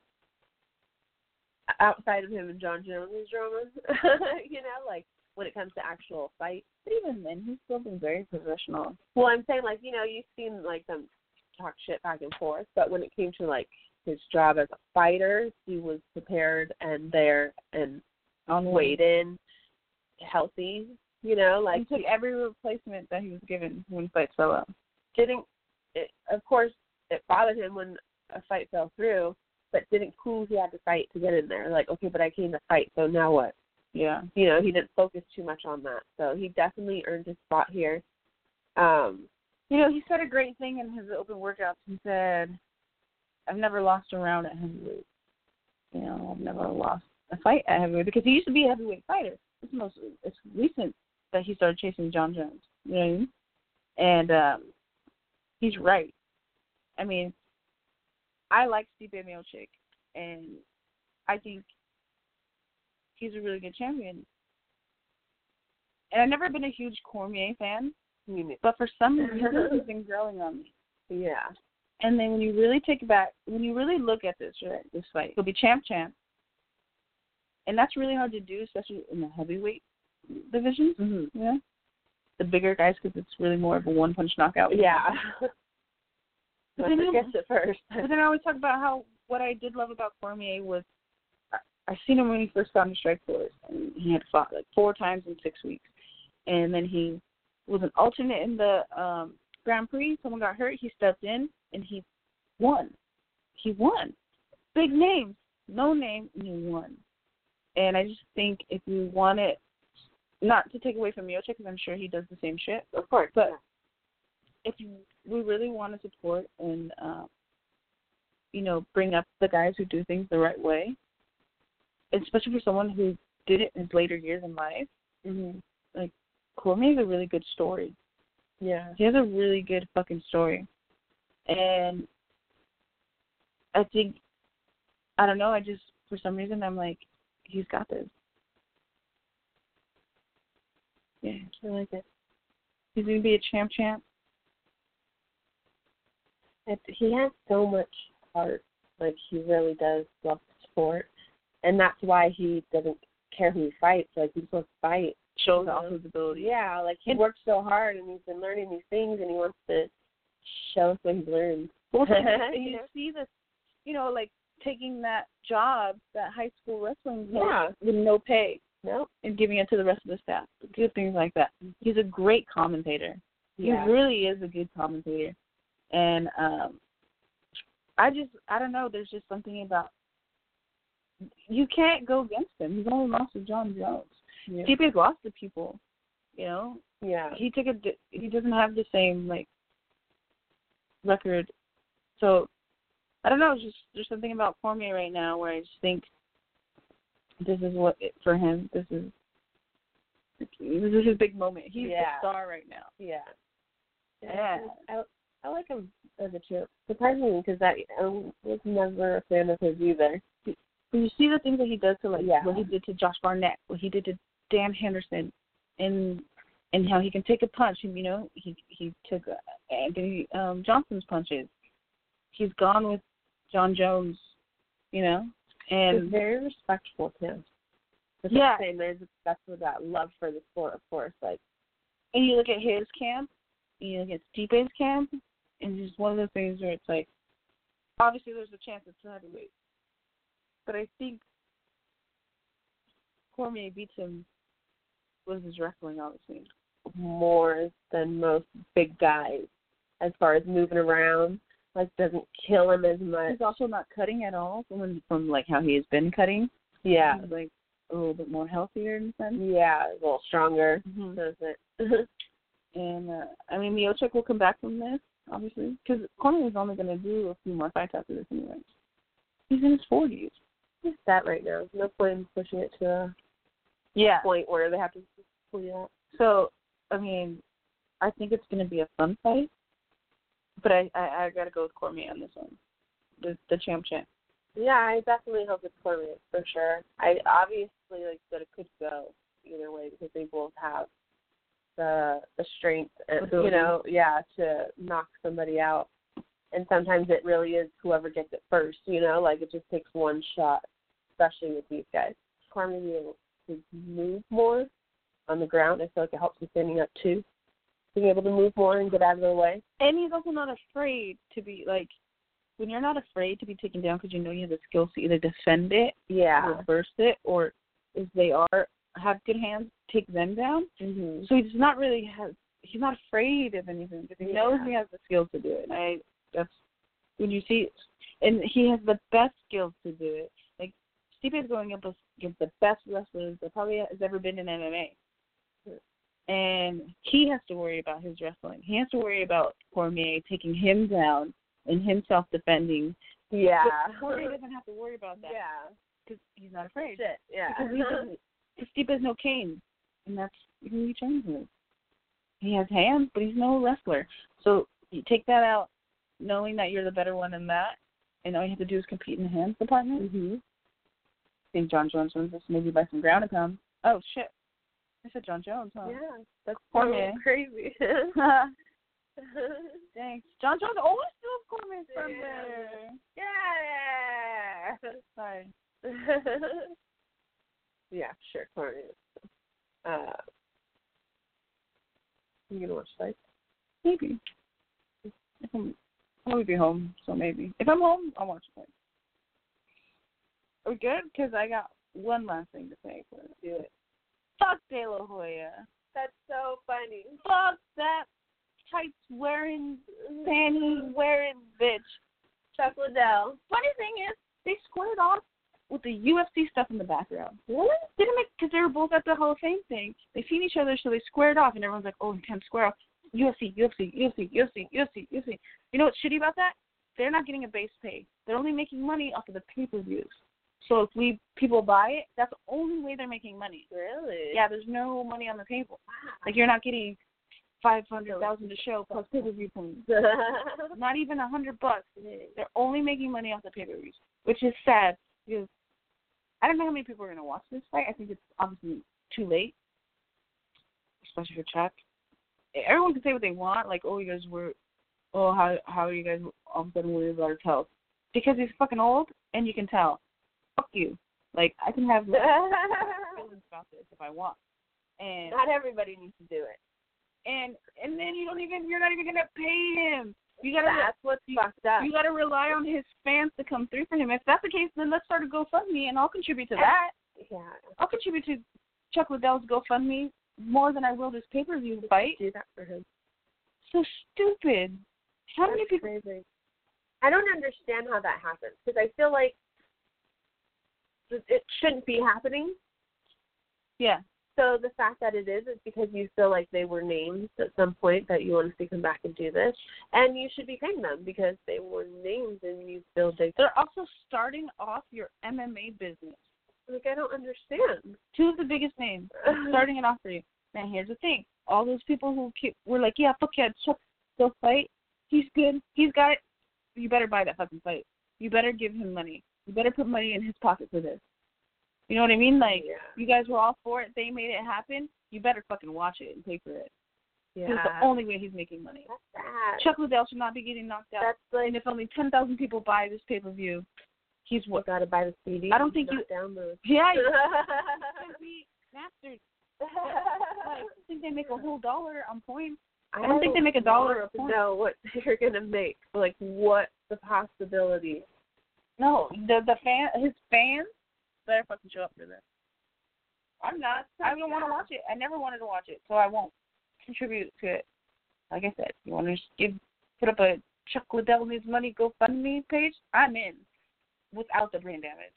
Speaker 2: Outside of him and John Jones' drama, you know, like when it comes to actual fights.
Speaker 3: But even then, he's still been very professional.
Speaker 2: Well, I'm saying, like, you know, you've seen like them talk shit back and forth, but when it came to like his job as a fighter, he was prepared and there and
Speaker 3: On
Speaker 2: weighed in, healthy. You know, like
Speaker 3: he took every replacement that he was given when fights fell out.
Speaker 2: Didn't it, of course, it bothered him when a fight fell through, but didn't prove he had to fight to get in there. Like, okay, but I came to fight, so now what?
Speaker 3: Yeah.
Speaker 2: You know, he didn't focus too much on that. So he definitely earned his spot here. Um,
Speaker 3: you know, he said a great thing in his open workouts. He said, I've never lost a round at heavyweight. You know, I've never lost a fight at heavyweight because he used to be a heavyweight fighter. It's most it's recent that he started chasing John Jones. You know what I mean? And um, he's right. I mean, I like Stipe Miocic, and I think he's a really good champion. And I've never been a huge Cormier fan, but for some reason he's been growing on me.
Speaker 2: Yeah.
Speaker 3: And then when you really take it back, when you really look at this, right, this fight, he'll be champ-champ. And that's really hard to do, especially in the heavyweight division.
Speaker 2: Mm-hmm.
Speaker 3: Yeah. The bigger guys, because it's really more of a one-punch knockout.
Speaker 2: Yeah.
Speaker 3: But then,
Speaker 2: I guess at first.
Speaker 3: But then I always talk about how what I did love about Cormier was I, I seen him when he first got into Strikeforce, and he had fought like four times in six weeks. And then he was an alternate in the um, Grand Prix. Someone got hurt. He stepped in, and he won. He won. Big names. No name, and he won. And I just think if you want it, not to take away from Miocic, because I'm sure he does the same shit,
Speaker 2: of course,
Speaker 3: but if you, we really want to support and, uh, you know, bring up the guys who do things the right way, especially for someone who did it in his later years in life,
Speaker 2: mm-hmm.
Speaker 3: like, Cormier has a really good story.
Speaker 2: Yeah.
Speaker 3: He has a really good fucking story. And I think, I don't know, I just, for some reason, I'm like, he's got this. Yeah, I like it. He's going to be a champ-champ.
Speaker 2: It, he has so much heart. Like, he really does love the sport. And that's why he doesn't care who he fights. Like, he's supposed to fight.
Speaker 3: Shows off his ability.
Speaker 2: Yeah, like, he worked so hard, and he's been learning these things, and he wants to show us what he's learned.
Speaker 3: Well, you see this, you know, like, taking that job, that high school wrestling job,
Speaker 2: yeah.
Speaker 3: with no pay.
Speaker 2: Nope.
Speaker 3: And giving it to the rest of the staff. Do things like that. He's a great commentator.
Speaker 2: Yeah.
Speaker 3: He really is a good commentator. And um, I just, I don't know, there's just something about, you can't go against him. He's only lost to John Jones. Yeah. Stipe's lost to people, you know?
Speaker 2: Yeah.
Speaker 3: He took a, he doesn't have the same, like, record. So, I don't know, it's just, there's something about Cormier right now where I just think this is what, it, for him, this is, this is his big moment. He's
Speaker 2: yeah.
Speaker 3: the star right now.
Speaker 2: Yeah.
Speaker 3: Yeah.
Speaker 2: I, I like him as a champ. Surprisingly, because I, I was never a fan of his either.
Speaker 3: When you see the things that he does to, like,
Speaker 2: yeah.
Speaker 3: what he did to Josh Barnett, what he did to Dan Henderson, and and how he can take a punch, and, you know, he he took Anthony um, Johnson's punches. He's gone with John Jones, you know, and
Speaker 2: he's very respectful too. But
Speaker 3: yeah,
Speaker 2: same, there's that's what that love for the sport, of course. Like,
Speaker 3: and you look at his camp, and you look at Stipe's camp, and it's just one of those things where it's like, obviously there's a chance it's heavyweight. But I think Cormier beats him with his wrestling, obviously.
Speaker 2: More than most big guys as far as moving around. Like, doesn't kill him as much.
Speaker 3: He's also not cutting at all from, from like, how he has been cutting.
Speaker 2: Yeah.
Speaker 3: He's, like, a little bit more healthier in a sense.
Speaker 2: Yeah, a little stronger,
Speaker 3: mm-hmm.
Speaker 2: doesn't
Speaker 3: And, uh, I mean, Miocic will come back from this, obviously. Because Cormier is only going to do a few more fights after this anyway. He's in his forties.
Speaker 2: He's set right now. No point in pushing it to a
Speaker 3: Yeah.
Speaker 2: point where they have to pull you out.
Speaker 3: So, I mean, I think it's going to be a fun fight. But I, I, I got to go with Cormier on this one. The, the champ champ.
Speaker 2: Yeah, I definitely hope it's Cormier, for sure. I obviously, like that it could go either way because they both have the the strength, and, you know, yeah, to knock somebody out. And sometimes it really is whoever gets it first, you know, like it just takes one shot, especially with these guys. Cormier being able to move more on the ground, I feel like it helps with standing up too. Being able to move more and get out of their way.
Speaker 3: And he's also not afraid to be, like, when you're not afraid to be taken down because you know you have the skills to either defend it,
Speaker 2: yeah,
Speaker 3: reverse it, or if they are, have good hands, take them down.
Speaker 2: Mm-hmm.
Speaker 3: So he's not really, has, he's not afraid of anything because he
Speaker 2: yeah.
Speaker 3: knows he has the skills to do it. And I, that's, when you see, and he has the best skills to do it. Like, Stipe is going up against the best wrestlers that probably has ever been in M M A. And he has to worry about his wrestling. He has to worry about Cormier taking him down and him self-defending.
Speaker 2: Yeah.
Speaker 3: But Cormier doesn't have to worry about that.
Speaker 2: Yeah.
Speaker 3: Because he's not afraid.
Speaker 2: Shit, yeah.
Speaker 3: Because Stipe has no cane. And that's who he trains with. He has hands, but he's no wrestler. So you take that out, knowing that you're the better one in that, and all you have to do is compete in the hands department.
Speaker 2: Mm-hmm.
Speaker 3: I think John Jones wins this maybe by some ground and pound. Oh, shit. I said John Jones, huh?
Speaker 2: Yeah, that's
Speaker 3: Cormier.
Speaker 2: so crazy.
Speaker 3: Thanks. John Jones always steals Cormier from there.
Speaker 2: Yeah.
Speaker 3: Sorry.
Speaker 2: Yeah, sure, Cormier. Uh, you gonna watch fights?
Speaker 3: Maybe. If I'm, I'll be home, so maybe. If I'm home, I'll watch fights. Are we good? Because I got one last thing to say. So let's do it. Fuck De La Hoya.
Speaker 2: That's so funny.
Speaker 3: Fuck that tights wearing, panty wearing bitch.
Speaker 2: Chuck Liddell.
Speaker 3: Funny thing is, they squared off with the U F C stuff in the background.
Speaker 2: Really?
Speaker 3: Didn't make, because they were both at the Hall of Fame thing. They seen each other, so they squared off, and everyone's like, oh, intense square off. U F C, U F C, U F C, U F C, U F C, U F C. You know what's shitty about that? They're not getting a base pay. They're only making money off of the pay-per-views. So if we people buy it, that's the only way they're making money.
Speaker 2: Really?
Speaker 3: Yeah, there's no money on the table. Like, you're not getting five hundred thousand to show plus pay-per-view points. Not even a hundred bucks. They're only making money off the pay-per-views, which is sad because I don't know how many people are going to watch this fight. I think it's obviously too late, especially for Chuck. Everyone can say what they want, like, oh, you guys were, oh, how how are you guys all of a sudden worried about his health? Because he's fucking old, and you can tell. Fuck you. Like, I can have feelings about this if I want. And
Speaker 2: not everybody needs to do it.
Speaker 3: And and then you don't even you're not even gonna pay him. You gotta
Speaker 2: that's what's
Speaker 3: you,
Speaker 2: fucked up.
Speaker 3: You gotta rely on his fans to come through for him. If that's the case, then let's start a GoFundMe, and I'll contribute to that.
Speaker 2: Yeah.
Speaker 3: I'll contribute to Chuck Liddell's GoFundMe more than I will this pay-per-view fight.
Speaker 2: Do that for him.
Speaker 3: So stupid. How
Speaker 2: that's
Speaker 3: many people?
Speaker 2: Crazy. I don't understand how that happens because I feel like it shouldn't be happening.
Speaker 3: Yeah.
Speaker 2: So the fact that it is is because you feel like they were named at some point that you want to see come back and do this, and you should be paying them because they were named and you feel they.
Speaker 3: They're also starting off your M M A business.
Speaker 2: Like, I don't understand.
Speaker 3: Two of the biggest names are starting it off for you. Now here's the thing: all those people who keep, were like, "Yeah, fuck yeah, Chuck, go fight. He's good. He's got it." You better buy that fucking fight. You better give him money. You better put money in his pocket for this. You know what I mean? Like, yeah. You guys were all for it. They made it happen. You better fucking watch it and pay for it.
Speaker 2: Yeah.
Speaker 3: It's the only way he's making money.
Speaker 2: That's sad.
Speaker 3: Chuck Liddell should not be getting knocked out.
Speaker 2: That's like,
Speaker 3: and if only ten thousand people buy this pay-per-view, he's what?
Speaker 2: You got to buy the C D.
Speaker 3: I don't think you
Speaker 2: download.
Speaker 3: Yeah, you should be mastered. Like, I think they make a whole dollar on points. I don't, I don't think they make a dollar a point.
Speaker 2: No, what they're gonna make? Like, what the possibility?
Speaker 3: No, the the fan, his fans better fucking show up for this. I'm not. I don't want to watch it. I never wanted to watch it, so I won't contribute to it. Like I said, you want to give put up a Chuck Liddell needs money GoFundMe page? I'm in, without the brain damage.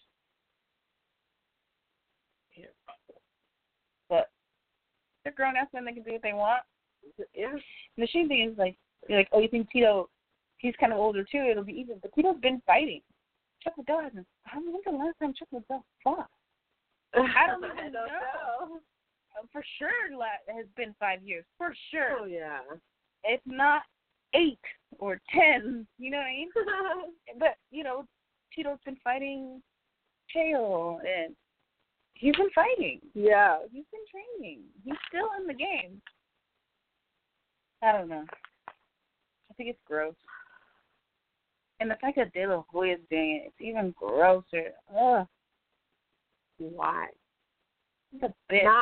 Speaker 3: Yeah. But they're grown ass men; they can do what they want.
Speaker 2: Yeah.
Speaker 3: And the shame thing is, like, you're like, oh, you think Tito? He's kind of older too. It'll be even. But Tito's been fighting. Chuck Liddell hasn't. I don't remember the last time Chuck Liddell fought. I don't even
Speaker 2: I don't
Speaker 3: know.
Speaker 2: know.
Speaker 3: For sure, it has been five years. For sure.
Speaker 2: Oh, yeah.
Speaker 3: If not eight or ten, you know what I mean? But, you know, Tito's been fighting Chael, and he's been fighting.
Speaker 2: Yeah.
Speaker 3: He's been training. He's still in the game. I don't know. I think it's gross. And the fact that De La Hoya is doing it, it's even grosser. Ugh.
Speaker 2: Why?
Speaker 3: He's a bitch.
Speaker 2: Not,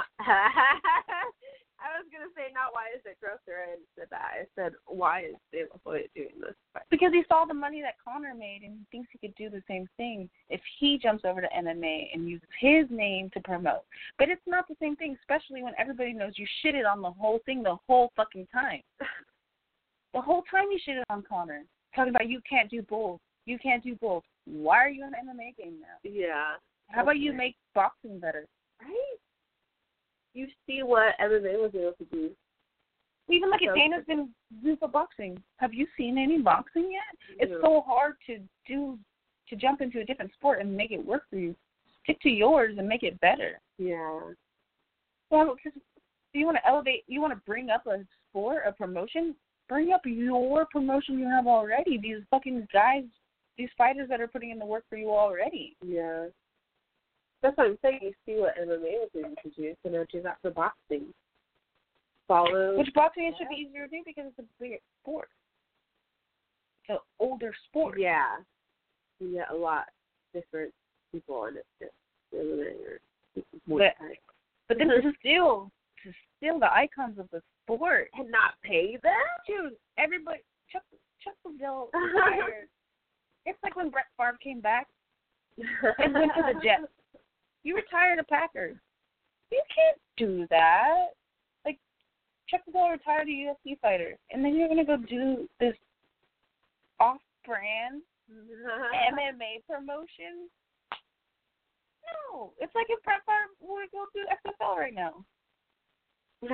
Speaker 2: I was going to say, not why is it grosser. I didn't say that. I said, why is De La Hoya doing this?
Speaker 3: Because he saw the money that Conor made, and he thinks he could do the same thing if he jumps over to M M A and uses his name to promote. But it's not the same thing, especially when everybody knows you shitted on the whole thing the whole fucking time. The whole time you shitted on Conor, talking about you can't do both. You can't do both. Why are you in the M M A game now?
Speaker 2: Yeah.
Speaker 3: How about you make boxing better?
Speaker 2: Right? You see what M M A was able to do.
Speaker 3: Even like
Speaker 2: So,
Speaker 3: if Dana's been doing for boxing. Have you seen any boxing yet? It's
Speaker 2: Yeah.
Speaker 3: so hard to do, to jump into a different sport and make it work for you. Stick to yours and make it better.
Speaker 2: Yeah.
Speaker 3: Well, cause you want to elevate, you want to bring up a sport, a promotion, bring up your promotion you have already. These fucking guys, these fighters that are putting in the work for you already.
Speaker 2: Yeah. That's what I'm saying. You see what M M A was able to do, so now do that for boxing. Follow.
Speaker 3: Which boxing it should be easier to do because it's a bigger sport. It's an older sport.
Speaker 2: Yeah. You get a lot different people in it. Just M M A or more
Speaker 3: But,
Speaker 2: time.
Speaker 3: but then to still, to still the icons of the sport.
Speaker 2: And not pay them?
Speaker 3: Dude, everybody, Chuck, Chuck Liddell retired. It's like when Brett Favre came back and went to the Jets. You retired a Packers. You can't do that. Like, Chuck Liddell retired a U F C fighter, and then you're going to go do this off-brand M M A promotion? No. It's like if Brett Favre would go do X F L right now. You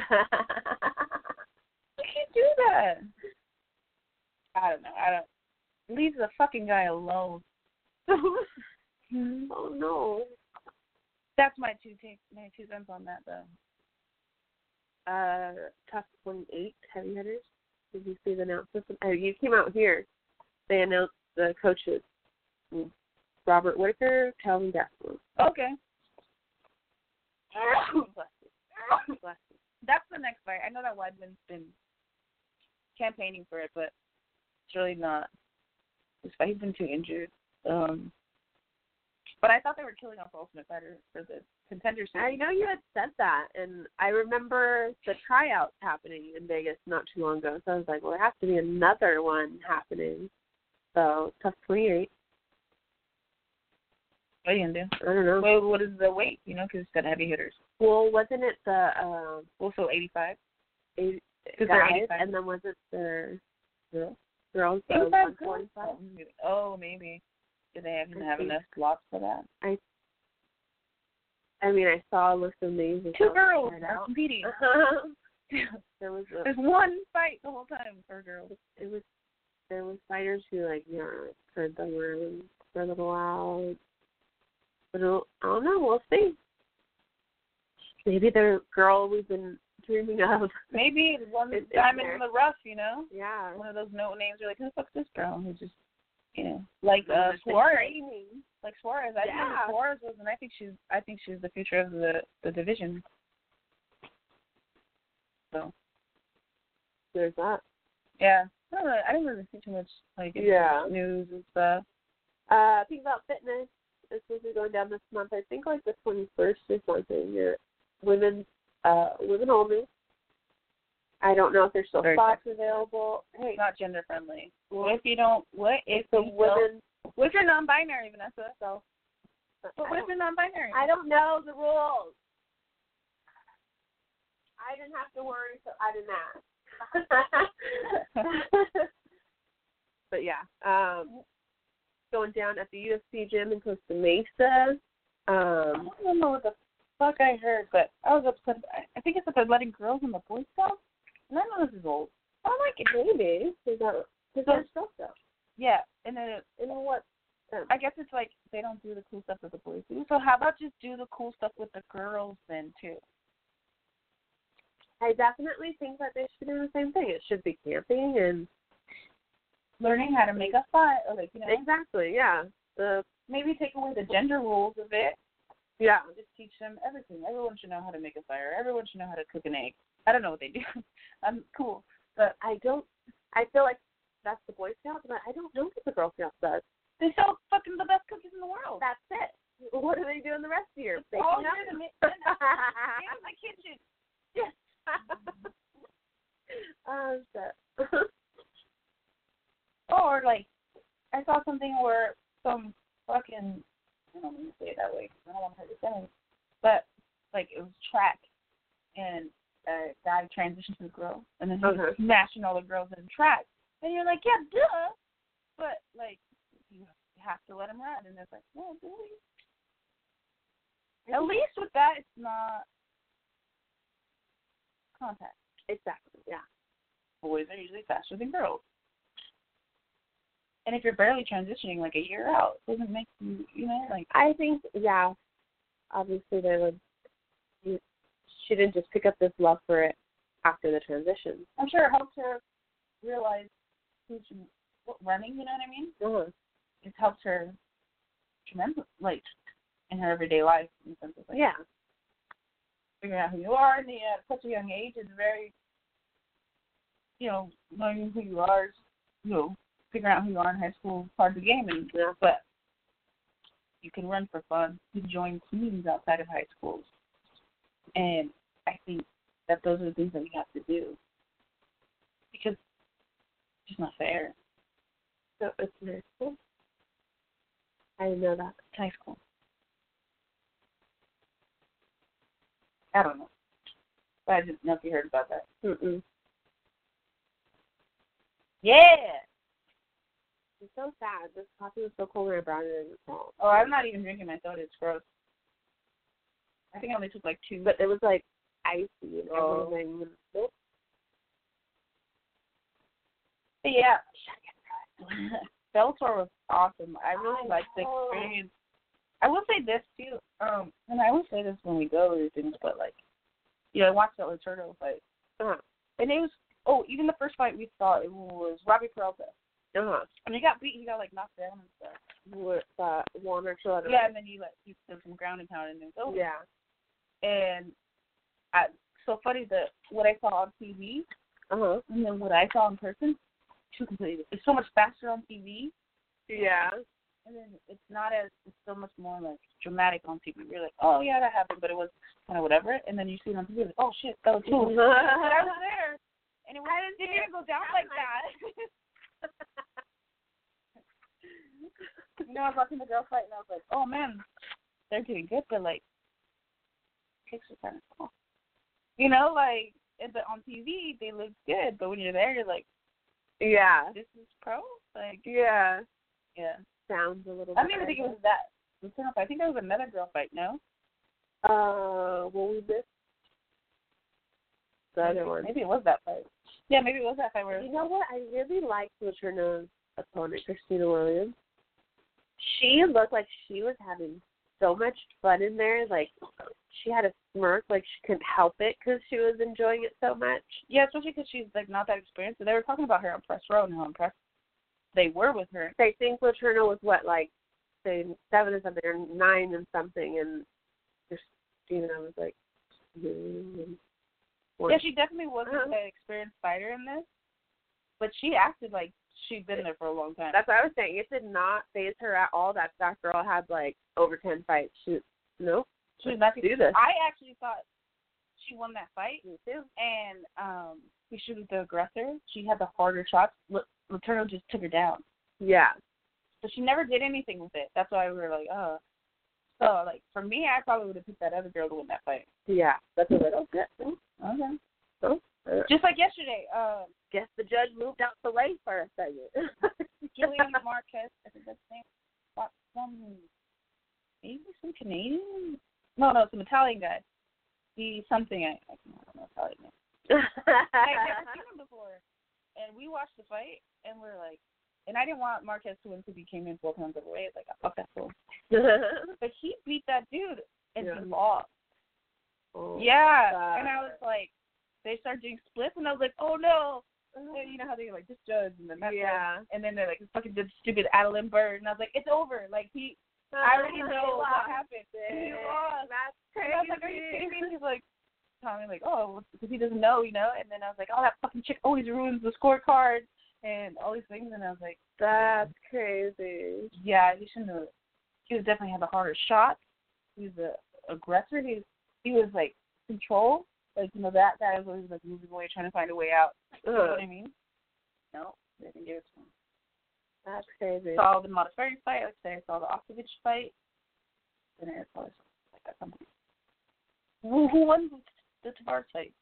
Speaker 3: can't do that. I don't know. I don't. Leave the fucking guy alone.
Speaker 2: Oh, no.
Speaker 3: That's my two takes, my two cents on that, though.
Speaker 2: Uh, top twenty-eight heavy hitters. Did you see the announcement? Oh, you came out here. They announced the coaches. Robert Whitaker, Calvin Gastelum.
Speaker 3: Okay. That's the next fight. I know that Weidman's been campaigning for it, but it's really not. This fight, he's been too injured. Um, but I thought they were killing off Ultimate Fighter for the Contender Series.
Speaker 2: I know you had said that, and I remember the tryouts happening in Vegas not too long ago, so I was like, well, there has to be another one happening. So, tough twenty-eight.
Speaker 3: What are you going to do?
Speaker 2: I don't know.
Speaker 3: Well, what is the weight, you know, because it's got heavy hitters.
Speaker 2: Well, wasn't it the um,
Speaker 3: Also eighty-five?
Speaker 2: eight,
Speaker 3: Because they're
Speaker 2: guys,
Speaker 3: eighty-five.
Speaker 2: and then was it the
Speaker 3: Girls?
Speaker 2: girls? the
Speaker 3: eighty-five
Speaker 2: one
Speaker 3: girls?
Speaker 2: forty-five?
Speaker 3: Oh, maybe. Do they have,
Speaker 2: I
Speaker 3: have
Speaker 2: think-
Speaker 3: enough slots for that?
Speaker 2: I I mean, I saw a list of names. and
Speaker 3: Two
Speaker 2: stuff
Speaker 3: girls
Speaker 2: right
Speaker 3: are
Speaker 2: out.
Speaker 3: competing.
Speaker 2: There was a,
Speaker 3: There's one fight the whole time for girls.
Speaker 2: it was there was fighters who like you know heard them around for a little while. But I don't, I don't know. We'll see. Maybe the girl we've been dreaming of.
Speaker 3: Maybe one
Speaker 2: It's- it's
Speaker 3: diamond
Speaker 2: there.
Speaker 3: in the rough, you know?
Speaker 2: Yeah.
Speaker 3: One of those no names. You're like, who the fuck's this girl? Who just, you know, like uh,
Speaker 2: Someone that's been
Speaker 3: Suarez.
Speaker 2: training.
Speaker 3: Like Suarez. I
Speaker 2: Yeah.
Speaker 3: think Suarez was, and I think she's, I think she's the future of the the division. So.
Speaker 2: There's that.
Speaker 3: Yeah. I don't know. I didn't really see too much like
Speaker 2: Yeah.
Speaker 3: news and stuff.
Speaker 2: Uh, Think About Fitness is supposed to be going down this month. I think like the twenty-first or something. Yeah. Women, uh, women only. I don't know if there's still
Speaker 3: Very
Speaker 2: spots available. Hey,
Speaker 3: It's not gender friendly.
Speaker 2: well,
Speaker 3: What if you don't? What if
Speaker 2: it's the
Speaker 3: you don't-
Speaker 2: women.
Speaker 3: What if you're non-binary, Vanessa?
Speaker 2: So,
Speaker 3: But
Speaker 2: I
Speaker 3: what if
Speaker 2: don't,
Speaker 3: you're non-binary?
Speaker 2: I don't know the rules. I didn't have to worry, so I didn't ask. But yeah, um, going down at the U F C gym in Costa Mesa. Um,
Speaker 3: I don't know what the fuck I heard, but I was upset. I- I think it's that they're letting girls and the boys go. And I know this is old. I don't like it.
Speaker 2: maybe is that is that stuff though?
Speaker 3: Yeah, and then it,
Speaker 2: In what them.
Speaker 3: I guess it's like they don't do the cool stuff that the boys do. So how about just do the cool stuff with the girls then too?
Speaker 2: I definitely think that they should do the same thing. It should be camping and
Speaker 3: learning how to make a fire, or like, you know.
Speaker 2: Exactly, yeah. The
Speaker 3: maybe take away the gender rules of it.
Speaker 2: Yeah.
Speaker 3: Just teach them everything. Everyone should know how to make a fire. Everyone should know how to cook an egg. I don't know what they do. I'm cool. But
Speaker 2: I don't, I feel like that's the Boy Scouts, but I don't know what the Girl Scouts does.
Speaker 3: They sell fucking the best cookies in the world.
Speaker 2: That's it. What do they do in the rest of the year?
Speaker 3: It's all in my kitchen.
Speaker 2: Yes. Oh, shit.
Speaker 3: Or, like, I saw something where some fucking, I don't mean to say it that way because I don't want to hurt your feelings, but, like, it was track, and a guy transitioned to a girl, and then he
Speaker 2: okay.
Speaker 3: was smashing all the girls in track. And you're like, yeah, duh. But, like, you have to let him run. And it's like, well, really? At least with that, it's not contact.
Speaker 2: Exactly, yeah.
Speaker 3: Boys are usually faster than girls. And if you're barely transitioning like a year out, it doesn't make you, you know, like.
Speaker 2: I think, yeah, obviously they would, you, she didn't just pick up this love for it after the transition.
Speaker 3: I'm sure it helped her realize who she, what running, you know what I mean?
Speaker 2: Uh-huh.
Speaker 3: It helps her tremendously, like, in her everyday life. In the sense of, like,
Speaker 2: yeah.
Speaker 3: Figuring out who you are in the, at such a young age is very, you know, knowing who you are is, you know, figuring out who you are in high school is part of the game. And,
Speaker 2: yeah.
Speaker 3: But you can run for fun. You can join teams outside of high schools. And I think that those are the things that we have to do. Because it's just not fair.
Speaker 2: So it's in high school? I didn't know that.
Speaker 3: It's high school. I don't know. But I didn't know if you heard about that.
Speaker 2: Mm-mm.
Speaker 3: Yeah!
Speaker 2: It's so sad. This coffee was so cold when I brought it in.
Speaker 3: Oh, I'm not even drinking my soda. It's gross. I think I only took like two.
Speaker 2: But it was like icy and
Speaker 3: Oh.
Speaker 2: everything. Nope.
Speaker 3: But yeah. Bellator was awesome. I really
Speaker 2: I
Speaker 3: liked the
Speaker 2: know.
Speaker 3: experience. I will say this too, um, and I always say this when we go to things, but like, you know, I watched that Lotero fight,
Speaker 2: Uh-huh.
Speaker 3: and it was, oh, even the first fight we saw, it was Robbie Peralta,
Speaker 2: Uh-huh.
Speaker 3: and he got beat, he got like knocked down and stuff.
Speaker 2: With uh, one or two other.
Speaker 3: Yeah, and then he like he did some ground and pound, and it was over.
Speaker 2: Yeah.
Speaker 3: And I, so funny that what I saw on T V,
Speaker 2: Uh-huh.
Speaker 3: and then what I saw in person, two completely. It's so much faster on T V.
Speaker 2: Yeah.
Speaker 3: And then it's not as, it's so much more like dramatic on T V. You're like, oh yeah, that happened, but it was kind of whatever. And then you see it on T V, like, oh shit, that was cool. But I was there, and it, was, it didn't go down like that. You know, I was watching the girl fight, and I was like, oh man, they're doing good, but like, kicks are kind of cool. You know, like, but on T V they look good, but when you're there, you're like,
Speaker 2: yeah.
Speaker 3: this is pro. Like,
Speaker 2: Yeah.
Speaker 3: yeah.
Speaker 2: Sounds a little.
Speaker 3: I don't even think it was that. I think there was another girl fight. No.
Speaker 2: Uh, well, we missed the other one.
Speaker 3: Maybe it was that fight. Yeah, maybe it was that fight where.
Speaker 2: You know what? I really liked Laterna's opponent, Christina Williams. She looked like she was having so much fun in there. Like, she had a smirk, like she couldn't help it because she was enjoying it so much.
Speaker 3: Yeah, especially because she's like not that experienced. So they were talking about her on press row and how impressed they were with her.
Speaker 2: I think Laterna was what, like, say seven or something, or nine and something, and Christina was like, mm,
Speaker 3: yeah, she definitely wasn't
Speaker 2: uh-huh.
Speaker 3: an experienced fighter in this, but she acted like she'd been there for a long time.
Speaker 2: That's what I was saying. It did not phase her at all that that girl had like over ten fights. She, no,
Speaker 3: she was not
Speaker 2: do this.
Speaker 3: I actually thought she won that fight.
Speaker 2: Me too.
Speaker 3: And um, she was the aggressor. She had the harder shots. Laterna just took her down.
Speaker 2: Yeah.
Speaker 3: So she never did anything with it. That's why we were like, oh. So, like, for me, I probably would have picked that other girl to win that fight.
Speaker 2: Yeah. That's a little good.
Speaker 3: Okay.
Speaker 2: So, uh,
Speaker 3: just like yesterday. Uh,
Speaker 2: guess the judge moved out the way for a second.
Speaker 3: Julian Marquez, I think that's his name. Some, maybe some Canadian? No, no, some Italian guy. He's something, I, I don't know Italian name. I've never seen him before. And we watched the fight, and we're like, and I didn't want Marquez to win because he came in four pounds overweight. Like, fuck that fool. But he beat that dude and
Speaker 2: yeah.
Speaker 3: he lost.
Speaker 2: Oh,
Speaker 3: yeah,
Speaker 2: God.
Speaker 3: And I was like, they started doing splits, and I was like, oh no. And you know how they like just judge and then that's
Speaker 2: yeah,
Speaker 3: like, and then they like fucking did stupid Adeline Bird, and I was like, it's over. Like he, I already know what happened. He lost.
Speaker 2: That's crazy.
Speaker 3: And I was like, are you kidding me? And he's like, telling me like, oh, because he doesn't know, you know. And then I was like, oh, that fucking chick always ruins the scorecard and all these things. And I was like,
Speaker 2: that's crazy.
Speaker 3: Yeah, he shouldn't have. He was definitely had the harder shot. He was the aggressor. He was, he was like control. Like, you know, that guy was always like moving away, trying to find a way out. You know what I mean? No, they didn't give it to him.
Speaker 2: That's crazy.
Speaker 3: Saw the Modafferi fight. Like I said, I saw the Ostovic fight. And it's always like that something. Who, who won the Tavares fight?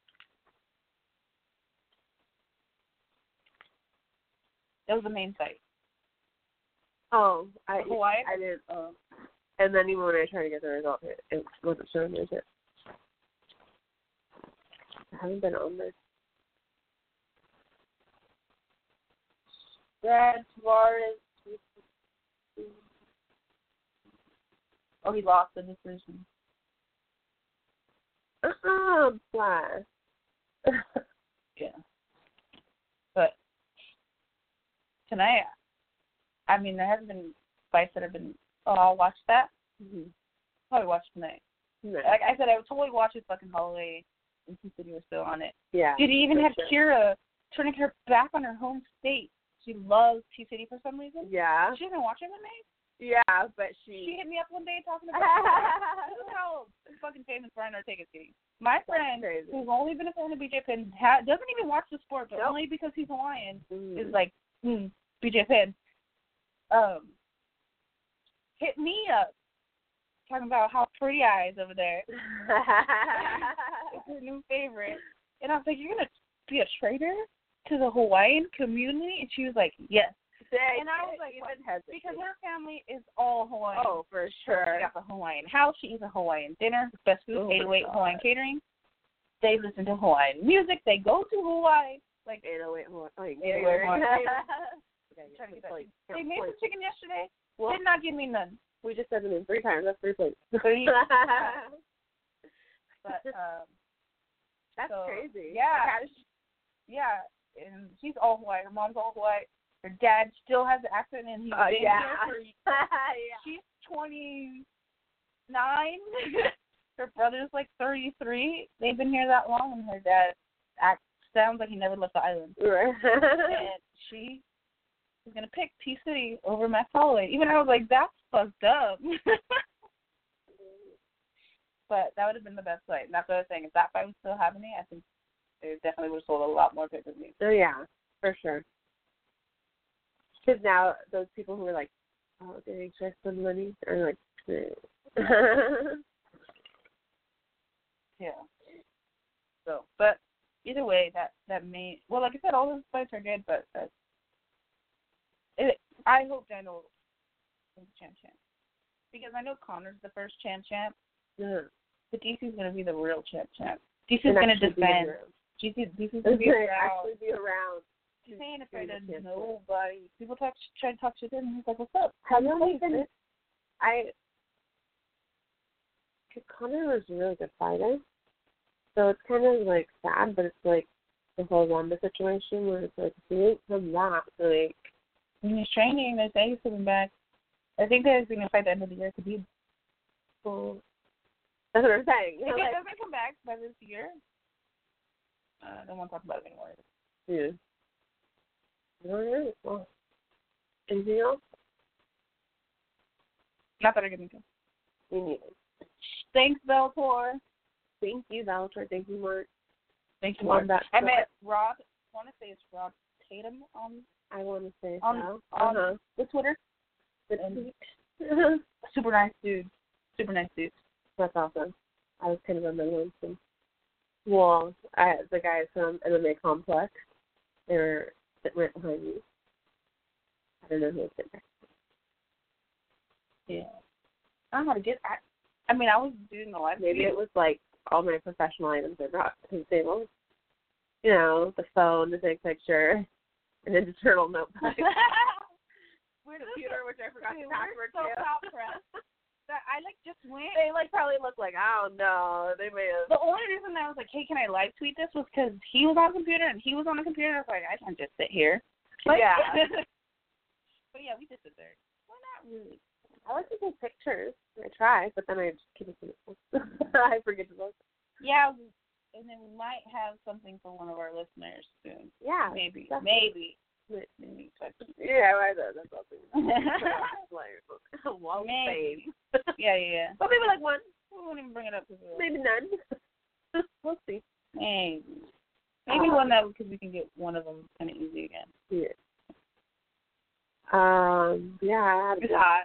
Speaker 3: That was the main fight.
Speaker 2: Oh, I
Speaker 3: Hawaii.
Speaker 2: I didn't. Uh, and then even when I tried to get the result, it, it wasn't showing me it. I haven't been on this.
Speaker 3: Brad Tavares. Oh, he lost the decision.
Speaker 2: Uh-uh, blast.
Speaker 3: Yeah. But tonight, I mean, there hasn't been fights that have been, oh, I'll watch that.
Speaker 2: Mm-hmm.
Speaker 3: Probably watch tonight.
Speaker 2: No.
Speaker 3: Like I said, I would totally watch if fucking Holloway and T City was still on it.
Speaker 2: Yeah.
Speaker 3: Did he even have
Speaker 2: sure.
Speaker 3: Kira turning her back on her home state? She loves T City for some reason.
Speaker 2: Yeah.
Speaker 3: She doesn't watch M M A.
Speaker 2: Yeah, but she...
Speaker 3: She hit me up one day talking about this is how fucking famous Brian Ortega's getting. My friend, who's only been a fan of B J Penn, ha- doesn't even watch the sport, but nope. only because he's Hawaiian, mm. is like, hmm, B J Penn, um, hit me up talking about how pretty eyes over there. It's her new favorite. And I was like, you're going to be a traitor to the Hawaiian community? And she was like, yes.
Speaker 2: They,
Speaker 3: and I was like,
Speaker 2: even
Speaker 3: because her family is all Hawaiian.
Speaker 2: Oh, for sure.
Speaker 3: She got the Hawaiian house. She eats a Hawaiian dinner. Best food, eight oh eight Hawaiian catering. They listen to Hawaiian music. They go to Hawaii. Like
Speaker 2: eight oh eight Hawaiian
Speaker 3: catering.
Speaker 2: Like,
Speaker 3: they made some chicken yesterday. Well, did not give me none.
Speaker 2: We just said the name three times. That's three plates.
Speaker 3: Three. But um,
Speaker 2: that's
Speaker 3: so,
Speaker 2: crazy.
Speaker 3: Yeah. Yeah, and she's all Hawaii. Her mom's all Hawaii. Her dad still has the accent, and he's
Speaker 2: uh,
Speaker 3: been
Speaker 2: yeah.
Speaker 3: here for yeah. She's twenty-nine. Her brother's like thirty-three. They've been here that long, and her dad act, sounds like he never left the island.
Speaker 2: Right.
Speaker 3: And she is going to pick T-City over Max Holloway. Even I was like, that's fucked up. But that would have been the best fight. And that's what I was saying. If that fight was still happening, I think it definitely would have sold a lot more pay-per-views.
Speaker 2: Oh, yeah, for sure. Because now those people who are like, oh, did I spend money? Are like,
Speaker 3: yeah. So, but either way, that, that may, well, like I said, all those fights are good, but uh, it, I hope Daniel is the champ champ. Because I know Connor's the first champ champ,
Speaker 2: yeah.
Speaker 3: But D C's going to be the real champ champ. D C's going to defend. D C's going to be around.
Speaker 2: actually be around.
Speaker 3: He's ain't afraid of nobody. People talk, try to talk shit to him. He's like, "What's up?"
Speaker 2: How long been? I. Connor was a really good fighter, so it's kind of like sad, but it's like the whole Wanda situation where it's like if he ain't come back, like
Speaker 3: when he's training, they say he's coming back. I think they're going to fight the end of the year. Could be.
Speaker 2: Well, that's what I'm saying.
Speaker 3: If he doesn't come back by this year, uh, I don't want to talk about it anymore.
Speaker 2: Yeah. All right. Well, anything else?
Speaker 3: Not that I can think of.
Speaker 2: We need it.
Speaker 3: Thanks, Bellator.
Speaker 2: Thank you, Bellator. Thank you, Mark.
Speaker 3: Thank you, Mark. That I met Rob. I want to say it's Rob Tatum on.
Speaker 2: I want to say
Speaker 3: on,
Speaker 2: so.
Speaker 3: on
Speaker 2: uh-huh.
Speaker 3: the Twitter. And super nice dude. Super nice dude.
Speaker 2: That's awesome. I was kind of on my lonesome. Well, I, the guys from M M A Complex, they were sitting right behind me. I don't know who was sitting next to me.
Speaker 3: Yeah. I don't know how to get. I, I mean, I was doing the live.
Speaker 2: Maybe it was like all my professional items I brought to the table. You know, the phone, the big picture, and then the turtle notebook. which I forgot
Speaker 3: They
Speaker 2: to
Speaker 3: were
Speaker 2: password
Speaker 3: so
Speaker 2: to.
Speaker 3: top pressed that I like just went.
Speaker 2: They like probably look like, I don't know. They may have.
Speaker 3: The only reason I was like, hey, can I live tweet this was because he was on the computer and he was on the computer. I was like, I can't just sit here. Like,
Speaker 2: yeah.
Speaker 3: But yeah, we just sit there. Why not really?
Speaker 2: I like to take pictures. I try, but then I just keep it to myself. I forget to look.
Speaker 3: Yeah, and then we might have something for one of our listeners soon.
Speaker 2: Yeah.
Speaker 3: Maybe.
Speaker 2: Definitely.
Speaker 3: Maybe. Maybe.
Speaker 2: Yeah, I know. That's something. Well,
Speaker 3: Maybe.
Speaker 2: maybe.
Speaker 3: Yeah, yeah, yeah.
Speaker 2: But maybe like one.
Speaker 3: We won't even bring it up.
Speaker 2: Maybe none. We'll see.
Speaker 3: Maybe. Maybe
Speaker 2: Uh,
Speaker 3: one that because we can get one of them kind of easy again.
Speaker 2: Yeah. Um. Yeah. I had a
Speaker 3: It's hot.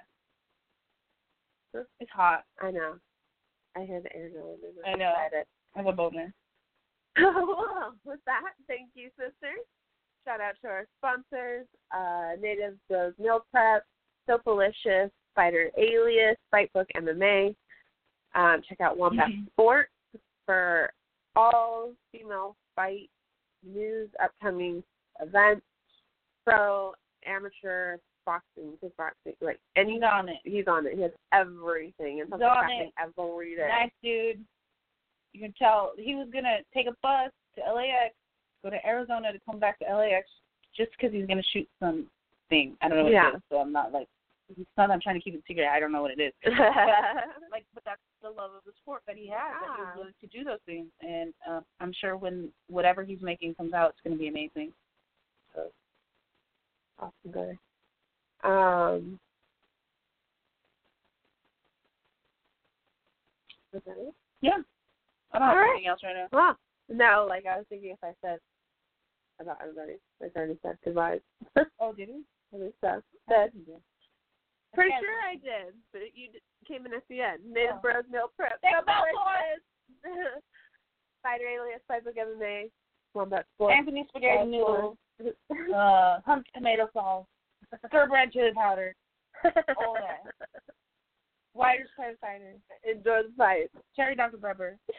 Speaker 3: It's hot.
Speaker 2: I know. I hear the air going.
Speaker 3: I know.
Speaker 2: Excited.
Speaker 3: I have a boner.
Speaker 2: Well, with that, thank you, sisters. Shout out to our sponsors, uh, Native Bros Meal Prep, Sopalicious, Fighter Alias, Fightbook M M A. Um, check out Wombat
Speaker 3: Mhm.
Speaker 2: Sports for all female fight news, upcoming events, pro, amateur, boxing, kickboxing, like any.
Speaker 3: He's on it.
Speaker 2: He's on it. He has everything, and
Speaker 3: He's
Speaker 2: something's
Speaker 3: on
Speaker 2: happening every day.
Speaker 3: Nice dude. You can tell he was going to take a bus to L A X, go to Arizona to come back to L A X just because he's going to shoot some thing. I don't know what
Speaker 2: Yeah.
Speaker 3: it is, so I'm not like, it's not that I'm trying to keep it secret. I don't know what it is. Like, but that's the love of the sport that he has, that
Speaker 2: Yeah.
Speaker 3: he's willing to do those things. And uh, I'm sure when whatever he's making comes out, it's going to be amazing. So.
Speaker 2: Awesome, good. Um, was that it?
Speaker 3: Yeah. I don't have
Speaker 2: All right.
Speaker 3: anything else right now.
Speaker 2: Huh. No, like I was thinking if I said about everybody. Like I already said goodbyes.
Speaker 3: Oh, did he?
Speaker 2: Other stuff.
Speaker 3: I
Speaker 2: But
Speaker 3: think he did.
Speaker 2: pretty
Speaker 3: Okay.
Speaker 2: sure I did, but you d- came in at the end. Native
Speaker 3: Oh.
Speaker 2: Bros Meal Prep.
Speaker 3: Thanks,
Speaker 2: Sopalicious. Fighter Alias, Fightbook M M A, Wombat Sports.
Speaker 3: Anthony Spaghetti
Speaker 2: Wombat
Speaker 3: Noodles,
Speaker 2: Sports.
Speaker 3: uh, humped tomato sauce, stir brand chili powder, all that. Wider's Cider,
Speaker 2: Enjoy the fight.
Speaker 3: cherry Doctor Pepper.